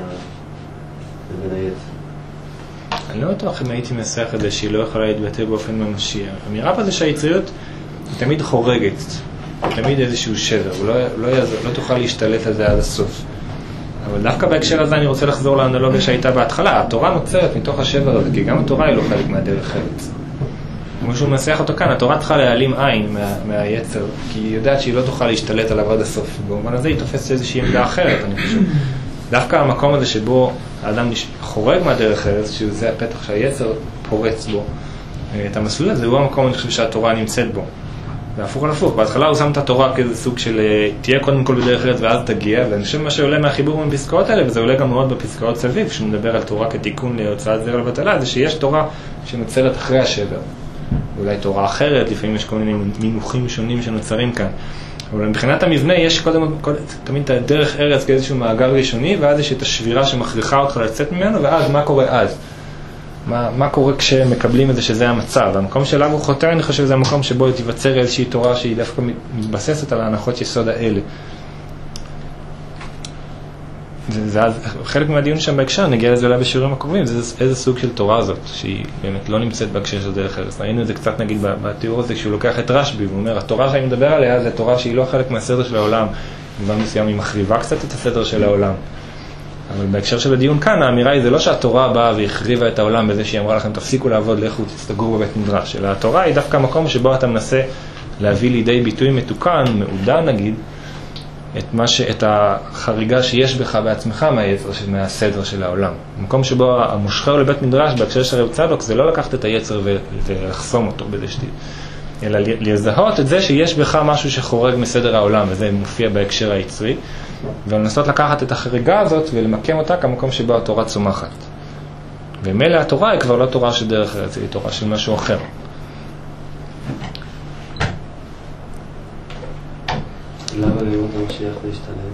לבין היצר. אני לא בטוח אם הייתי מנסח את זה שהיא לא יכולה להתבטא באופן ממשי. האמירה בזה שהיצריות היא תמיד חורגת, תמיד איזשהו שדר, הוא לא, לא, יעזור, לא תוכל להשתלט על זה עד הסוף. אבל דווקא בהקשר הזה אני רוצה לחזור לאנלוגיה שהייתה בהתחלה. התורה נוצרת מתוך השבר הזה, כי גם התורה היא לא חלק מהדרך ארץ. כמו שהוא מנסח אותו כאן, התורה צריכה להעלים עין מה, מהיצר, כי היא יודעת שהיא לא תוכל להשתלט עליו עד הסוף. במובן הזה היא תופסת איזושהי עמדה אחרת, אני חושב. דווקא המקום הזה שבו האדם חורג מהדרך ארץ, שזה הפתח שהיצר פורץ בו, את המסלול הזה, הוא המקום, אני חושב, שהתורה נמצאת בו. והפוך על הפוך. בהתחלה הוא שם את התורה כאיזה סוג של תהיה קודם כל בדרך ארץ ואז תגיע, ואני חושב מה שעולה מהחיבור עם הפסקאות האלה, וזה עולה גם מאוד בפסקאות סביב, כשהוא מדבר על תורה כתיקון להוצאת זרע לבטלה, זה שיש תורה שנוצרת אחרי השבר. אולי תורה אחרת, לפעמים יש כל מיני מינוחים שונים שנוצרים כאן. אבל מבחינת המבנה יש קודם, קודם תמיד את הדרך ארץ כאיזשהו מעגל ראשוני, ואז יש את השבירה שמכריחה אותך לצאת ממנו, ואז מה קורה אז? מה, מה קורה כשמקבלים את זה שזה המצב? המקום שלנו הוא חותר, אני חושב, זה המקום שבו תיווצר איזושהי תורה שהיא דווקא מתבססת על ההנחות יסוד האלה. זה, זה, חלק מהדיון שם בהקשר, נגיע לזה אולי בשיעורים הקרובים, זה איזה סוג של תורה הזאת, שהיא באמת לא נמצאת בהקשר של דרך ארץ. ראינו את זה קצת נגיד בתיאור הזה, כשהוא לוקח את רשב"י, הוא אומר, התורה שאני מדבר עליה זה תורה שהיא לא חלק מהסדר של העולם. במובן מסוים היא מחריבה קצת את הסדר של העולם. אבל בהקשר של הדיון כאן, האמירה היא זה לא שהתורה באה והחריבה את העולם בזה שהיא אמרה לכם תפסיקו לעבוד, לכו תסתגרו בבית מדרש, אלא התורה היא דווקא מקום שבו אתה מנסה להביא לידי ביטוי מתוקן, מעודן נגיד, את, מה ש... את החריגה שיש בך בעצמך מהיצר, מהסדר של העולם. המקום שבו המושחר לבית מדרש בהקשר של רב צדוק זה לא לקחת את היצר ו... ולחסום אותו בזה שתית, אלא לזהות את זה שיש בך משהו שחורג מסדר העולם, וזה מופיע בהקשר היצרי, ולנסות לקחת את החריגה הזאת ולמקם אותה כמקום שבו התורה צומחת. ומילא התורה היא כבר לא תורה של דרך ארץ, היא תורה של משהו אחר. למה בימות המשיח להשתלב?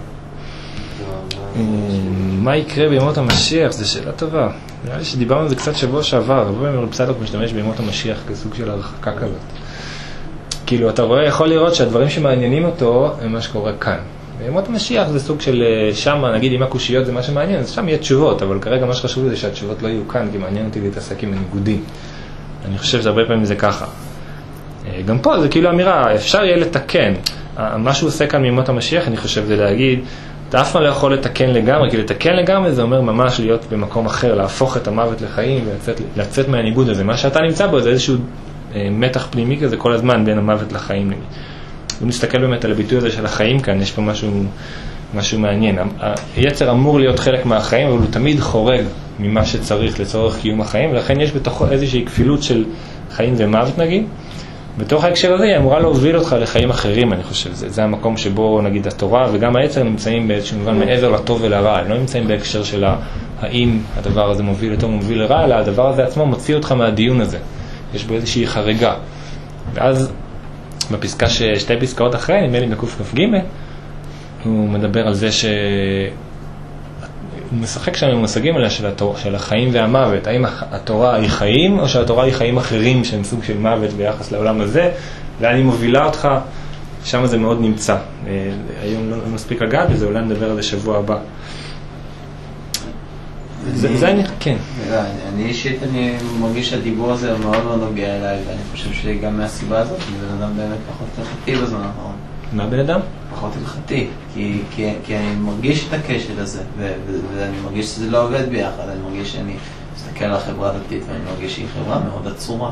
מה יקרה בימות המשיח? זו שאלה טובה. נראה לי שדיברנו על זה קצת שבוע שעבר, הרבה מרב צדוק משתמש בימות המשיח כסוג של הרחקה כזאת. כאילו, אתה רואה, יכול לראות שהדברים שמעניינים אותו הם מה שקורה כאן. בימות המשיח זה סוג של שם, נגיד אם הקושיות זה מה שמעניין, אז שם יהיה תשובות, אבל כרגע מה שחשוב זה שהתשובות לא יהיו כאן, כי מעניין אותי להתעסק עם הניגודים. אני חושב שהרבה פעמים זה ככה. גם פה זה כאילו אמירה, אפשר יהיה לתקן. מה שהוא עושה כאן מימות המשיח, אני חושב, זה להגיד, אתה אף פעם לא יכול לתקן לגמרי, כי לתקן לגמרי זה אומר ממש להיות במקום אחר, להפוך את המוות לחיים ולצאת מהניגוד הזה. מה שאתה נמצא בו זה איזשהו מתח פנימי כזה כל הזמן בין המוות לחיים, נגיד. אם נסתכל באמת על הביטוי הזה של החיים כאן, יש פה משהו, משהו מעניין. היצר אמור להיות חלק מהחיים, אבל הוא תמיד חורג ממה שצריך לצורך קיום החיים, ולכן יש בתוכו איזושהי כפילות של חיים ומוות, נגיד. בתוך ההקשר הזה היא אמורה להוביל אותך לחיים אחרים, אני חושב. זה, זה המקום שבו, נגיד, התורה וגם היצר נמצאים באיזשהו מובן מעבר לטוב ולרע. הם לא נמצאים בהקשר של האם הדבר הזה מוביל לטוב או מוביל לרע, אלא הדבר הזה עצמו מוציא אותך מהדיון הזה. יש בו איזושהי חריגה. ואז בפסקה ש... שתי פסקאות אחרי, נדמה לי בקוף כ"ג, הוא מדבר על זה ש... הוא משחק שם עם המושגים האלה של, התור... של החיים והמוות. האם התורה היא חיים, או שהתורה היא חיים אחרים שהם סוג של מוות ביחס לעולם הזה, ואני מובילה אותך, שם זה מאוד נמצא. היום לא מספיק לגעת בזה, אולי נדבר על זה שבוע הבא. זה, זה אני, כן. אני אישית, אני מרגיש שהדיבור הזה מאוד מאוד נוגע אליי, ואני חושב שגם מהסיבה הזאת, אני בן אדם באמת פחות הלכתי בזמן האחרון. מה בן אדם? פחות הלכתי, כי, כי, כי אני מרגיש את הקשר הזה, ו, ו, ואני מרגיש שזה לא עובד ביחד, אני מרגיש שאני מסתכל על החברה הדתית, ואני מרגיש שהיא חברה מאוד עצורה.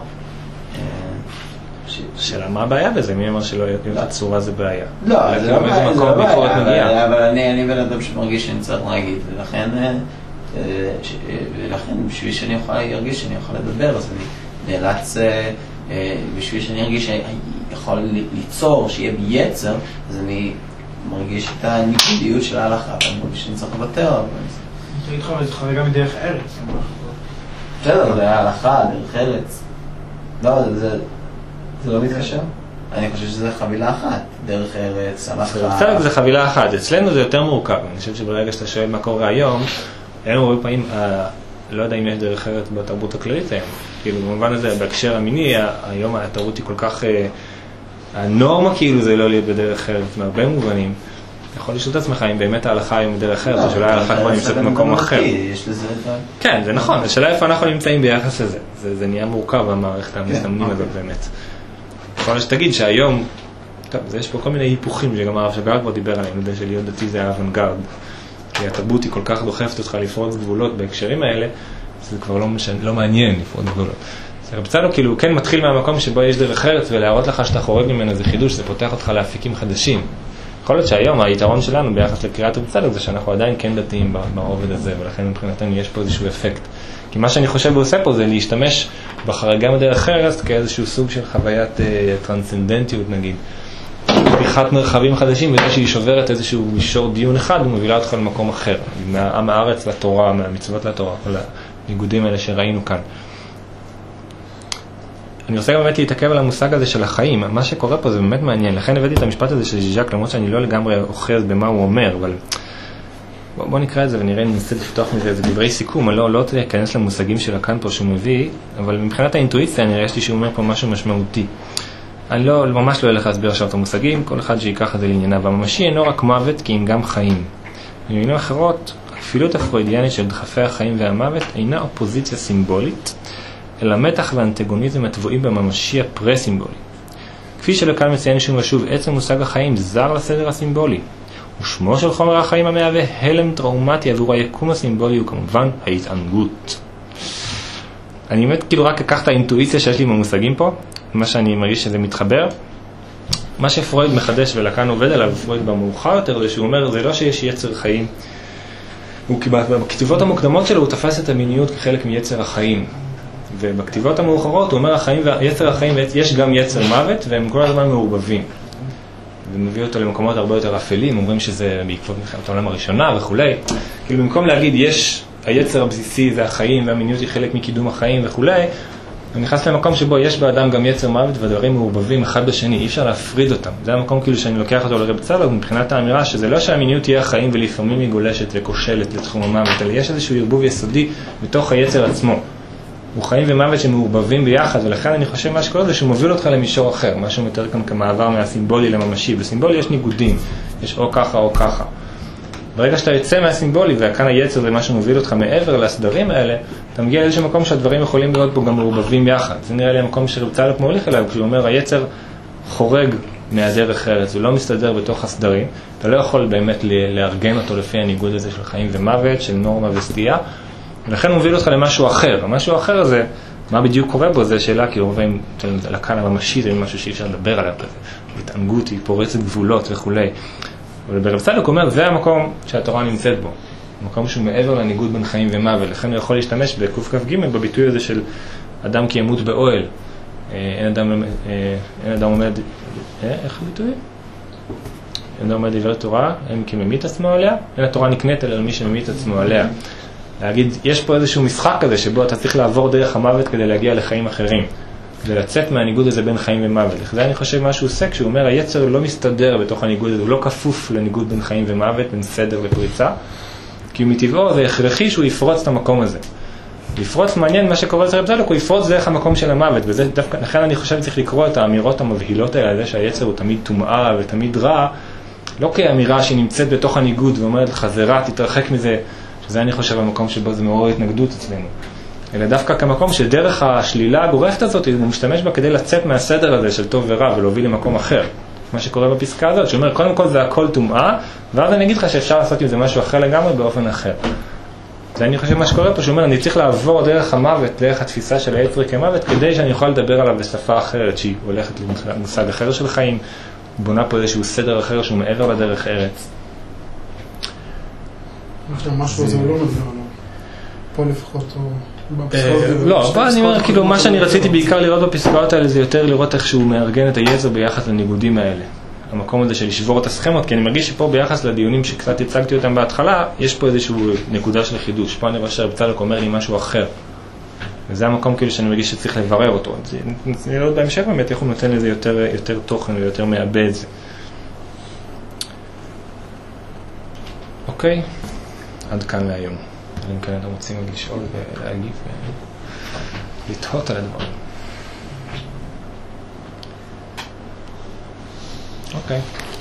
שאלה, מה הבעיה בזה? מי אמר שלא להיות עצורה זה בעיה? לא, זה לא בעיה, זה לא בעיה, אבל אני בן אדם שמרגיש שאני צריך להגיד, ולכן ולכן בשביל שאני אוכל להרגיש שאני אוכל לדבר, אז אני נאלץ, בשביל שאני ארגיש שאני יכול ליצור, שיהיה בי יצר, אז אני מרגיש את הניגודיות של ההלכה, ואני מרגיש שאני צריך לוותר עליו. אני צריך לך, זה חריגה מדרך ארץ. בסדר, זה היה הלכה, דרך ארץ. לא, זה לא מתקשר. אני חושב שזה חבילה אחת, דרך ארץ, הלכה. בסדר, זה חבילה אחת. אצלנו זה יותר מורכב. אני חושב שברגע שאתה שואל מה קורה היום, אין לנו הרבה פעמים, לא יודע אם יש דרך ארץ בתרבות הכללית היום. כאילו, במובן הזה, בהקשר המיני, היום התרבות היא כל כך, הנורמה כאילו זה לא להיות בדרך ארץ, מהרבה מובנים. יכול לשאול את עצמך אם באמת ההלכה היום בדרך ארץ, או שאולי ההלכה כבר נמצאת במקום אחר. יש לזה את ה... כן, זה נכון. השאלה איפה אנחנו נמצאים ביחס לזה. זה נהיה מורכב, המערכת המסמנים הזאת באמת. יכול שתגיד שהיום, טוב, יש פה כל מיני היפוכים שגם הרב שגר כבר דיבר עליהם, יודע שלהיות דתי זה האוונגרד. כי התרבות היא כל כך דוחפת אותך לפרוץ גבולות בהקשרים האלה, זה כבר לא, משנה, לא מעניין לפרוץ גבולות. זה רב צדוק כאילו כן מתחיל מהמקום שבו יש דרך ארץ, ולהראות לך שאתה חורג ממנו זה חידוש, זה פותח אותך להפיקים חדשים. יכול להיות שהיום היתרון שלנו ביחס לקריאת רב צדוק זה שאנחנו עדיין כן דתיים ברובד הזה, ולכן מבחינתנו יש פה איזשהו אפקט. כי מה שאני חושב ועושה פה זה להשתמש בחריגה מדרך ארץ כאיזשהו סוג של חוויית אה, טרנסצנדנטיות נגיד. פתיחת מרחבים חדשים, וזה שהיא שוברת איזשהו מישור דיון אחד ומובילה אותך למקום אחר. מהעם הארץ לתורה, מהמצוות לתורה, כל הניגודים האלה שראינו כאן. אני רוצה באמת להתעכב על המושג הזה של החיים. מה שקורה פה זה באמת מעניין. לכן הבאתי את המשפט הזה של ז'יז'ק, למרות שאני לא לגמרי אוחז במה הוא אומר, אבל בוא, בוא נקרא את זה ונראה, ננסה לפתוח מזה איזה דברי סיכום. אני לא, לא אכנס למושגים של הכאן פה שהוא מביא, אבל מבחינת האינטואיציה נראה לי שהוא אומר פה משהו משמעותי. אני לא, ממש לא אלך להסביר עכשיו את המושגים, כל אחד שיקח את זה לענייניו. הממשי אינו רק מוות, כי אם גם חיים. במילים אחרות, הכפילות הפרוידיאנית של דחפי החיים והמוות אינה אופוזיציה סימבולית, אלא מתח ואנטגוניזם הטבועים בממשי הפרה-סימבולי. כפי שלכאן מציין שוב ושוב, עצם מושג החיים זר לסדר הסימבולי. ושמו של חומר החיים המהווה הלם טראומטי עבור היקום הסימבולי הוא כמובן ההתענגות. אני באמת כאילו רק אקח את האינטואיציה שיש לי במושגים פה, מה שאני מרגיש שזה מתחבר. מה שפרויד מחדש ולכאן עובד עליו, פרויד במאוחר יותר, זה שהוא אומר, זה לא שיש יצר חיים. הוא בכתיבות המוקדמות שלו הוא תפס את המיניות כחלק מיצר החיים. ובכתיבות המאוחרות הוא אומר, החיים ויצר החיים, יש גם יצר מוות, והם כל הזמן מעורבבים. ומביא אותו למקומות הרבה יותר אפלים, אומרים שזה בעקבות מלחמת העולם הראשונה וכולי. כאילו במקום להגיד, יש היצר הבסיסי זה החיים, והמיניות היא חלק מקידום החיים וכולי, הוא נכנס למקום שבו יש באדם גם יצר מוות והדברים מעורבבים אחד בשני, אי אפשר להפריד אותם. זה המקום כאילו שאני לוקח אותו לרב צדוק מבחינת האמירה שזה לא שהמיניות תהיה החיים ולפעמים היא גולשת וכושלת לתחום המוות, אלא יש איזשהו ערבוב יסודי בתוך היצר עצמו. הוא חיים ומוות שמעורבבים ביחד, ולכן אני חושב מה שקורה זה שהוא מוביל אותך למישור אחר, משהו יותר כאן כמעבר מהסימבולי לממשי. בסימבולי יש ניגודים, יש או ככה או ככה. ברגע שאתה יוצא מהסימבולי, וכאן היצר זה מה שמוביל אותך מעבר לסדרים האלה, אתה מגיע לאיזשהו מקום שהדברים יכולים להיות פה גם מעורבבים יחד. זה נראה לי המקום שרב צדוק מוליך אליו, כשהוא אומר, היצר חורג מהדרך ארץ, הוא לא מסתדר בתוך הסדרים, אתה לא יכול באמת לארגן אותו לפי הניגוד הזה של חיים ומוות, של נורמה וסטייה, ולכן הוא מוביל אותך למשהו אחר. המשהו אחר זה, מה בדיוק קורה בו, זה שאלה, כי רואים לכאן הממשי, זה משהו שאי אפשר לדבר עליו כזה. התענגות, היא פורצת גבולות וכולי. אבל ברב צדוק אומר, זה המקום שהתורה נמצאת בו. מקום שהוא מעבר לניגוד בין חיים ומוות. לכן הוא יכול להשתמש בק"כ בביטוי הזה של אדם כי ימות באוהל. אין אדם, אין אדם עומד, איך הביטוי? אין אדם עומד דברי תורה, אין כי ממית עצמו עליה. אין התורה נקנית אלא למי שממית עצמו עליה. להגיד, יש פה איזשהו משחק כזה שבו אתה צריך לעבור דרך המוות כדי להגיע לחיים אחרים. כדי לצאת מהניגוד הזה בין חיים ומוות. לכן אני חושב מה שהוא עושה, כשהוא אומר, היצר לא מסתדר בתוך הניגוד הזה, הוא לא כפוף לניגוד בין חיים ומוות, בין סדר ופריצה, כי מטבעו זה הכרחי שהוא יפרוץ את המקום הזה. לפרוץ מעניין מה שקורה לרב צדוק, הוא יפרוץ דרך המקום של המוות, וזה דווקא, לכן אני חושב צריך לקרוא את האמירות המבהילות האלה, זה שהיצר הוא תמיד טומאה ותמיד רע, לא כאמירה שהיא נמצאת בתוך הניגוד ואומרת לך, זה רע, תתרחק מזה, זה אני חושב המקום שבו זה מעורר התנגדות אצלנו. אלא דווקא כמקום שדרך השלילה הגורפת הזאת, הוא משתמש בה כדי לצאת מהסדר הזה של טוב ורע ולהוביל למקום אחר. מה שקורה בפסקה הזאת, שאומר, קודם כל זה הכל טומאה, ואז אני אגיד לך שאפשר לעשות עם זה משהו אחר לגמרי באופן אחר. זה אני חושב מה שקורה פה, שאומר, אני צריך לעבור דרך המוות, דרך התפיסה של היצר כמוות, כדי שאני אוכל לדבר עליו בשפה אחרת, שהיא הולכת למושג אחר של חיים, בונה פה איזשהו סדר אחר שהוא מעבר לדרך ארץ. עכשיו משהו הזה הוא לא נובע לנו. פה לפחות הוא... לא, אבל אני אומר, כאילו, מה שאני רציתי בעיקר לראות בפסקאות האלה זה יותר לראות איך שהוא מארגן את היצר ביחס לניגודים האלה. המקום הזה של לשבור את הסכמות, כי אני מרגיש שפה ביחס לדיונים שקצת הצגתי אותם בהתחלה, יש פה איזשהו נקודה של חידוש. פה אני רואה שהרב צדוק אומר לי משהו אחר. וזה המקום כאילו שאני מרגיש שצריך לברר אותו. זה לראות בהמשך באמת איך הוא נותן לזה יותר, יותר תוכן ויותר מעבד זה. אוקיי? עד כאן להיום. אם כן אתם רוצים לשאול ולהגיב ולתהות על הדברים. אוקיי.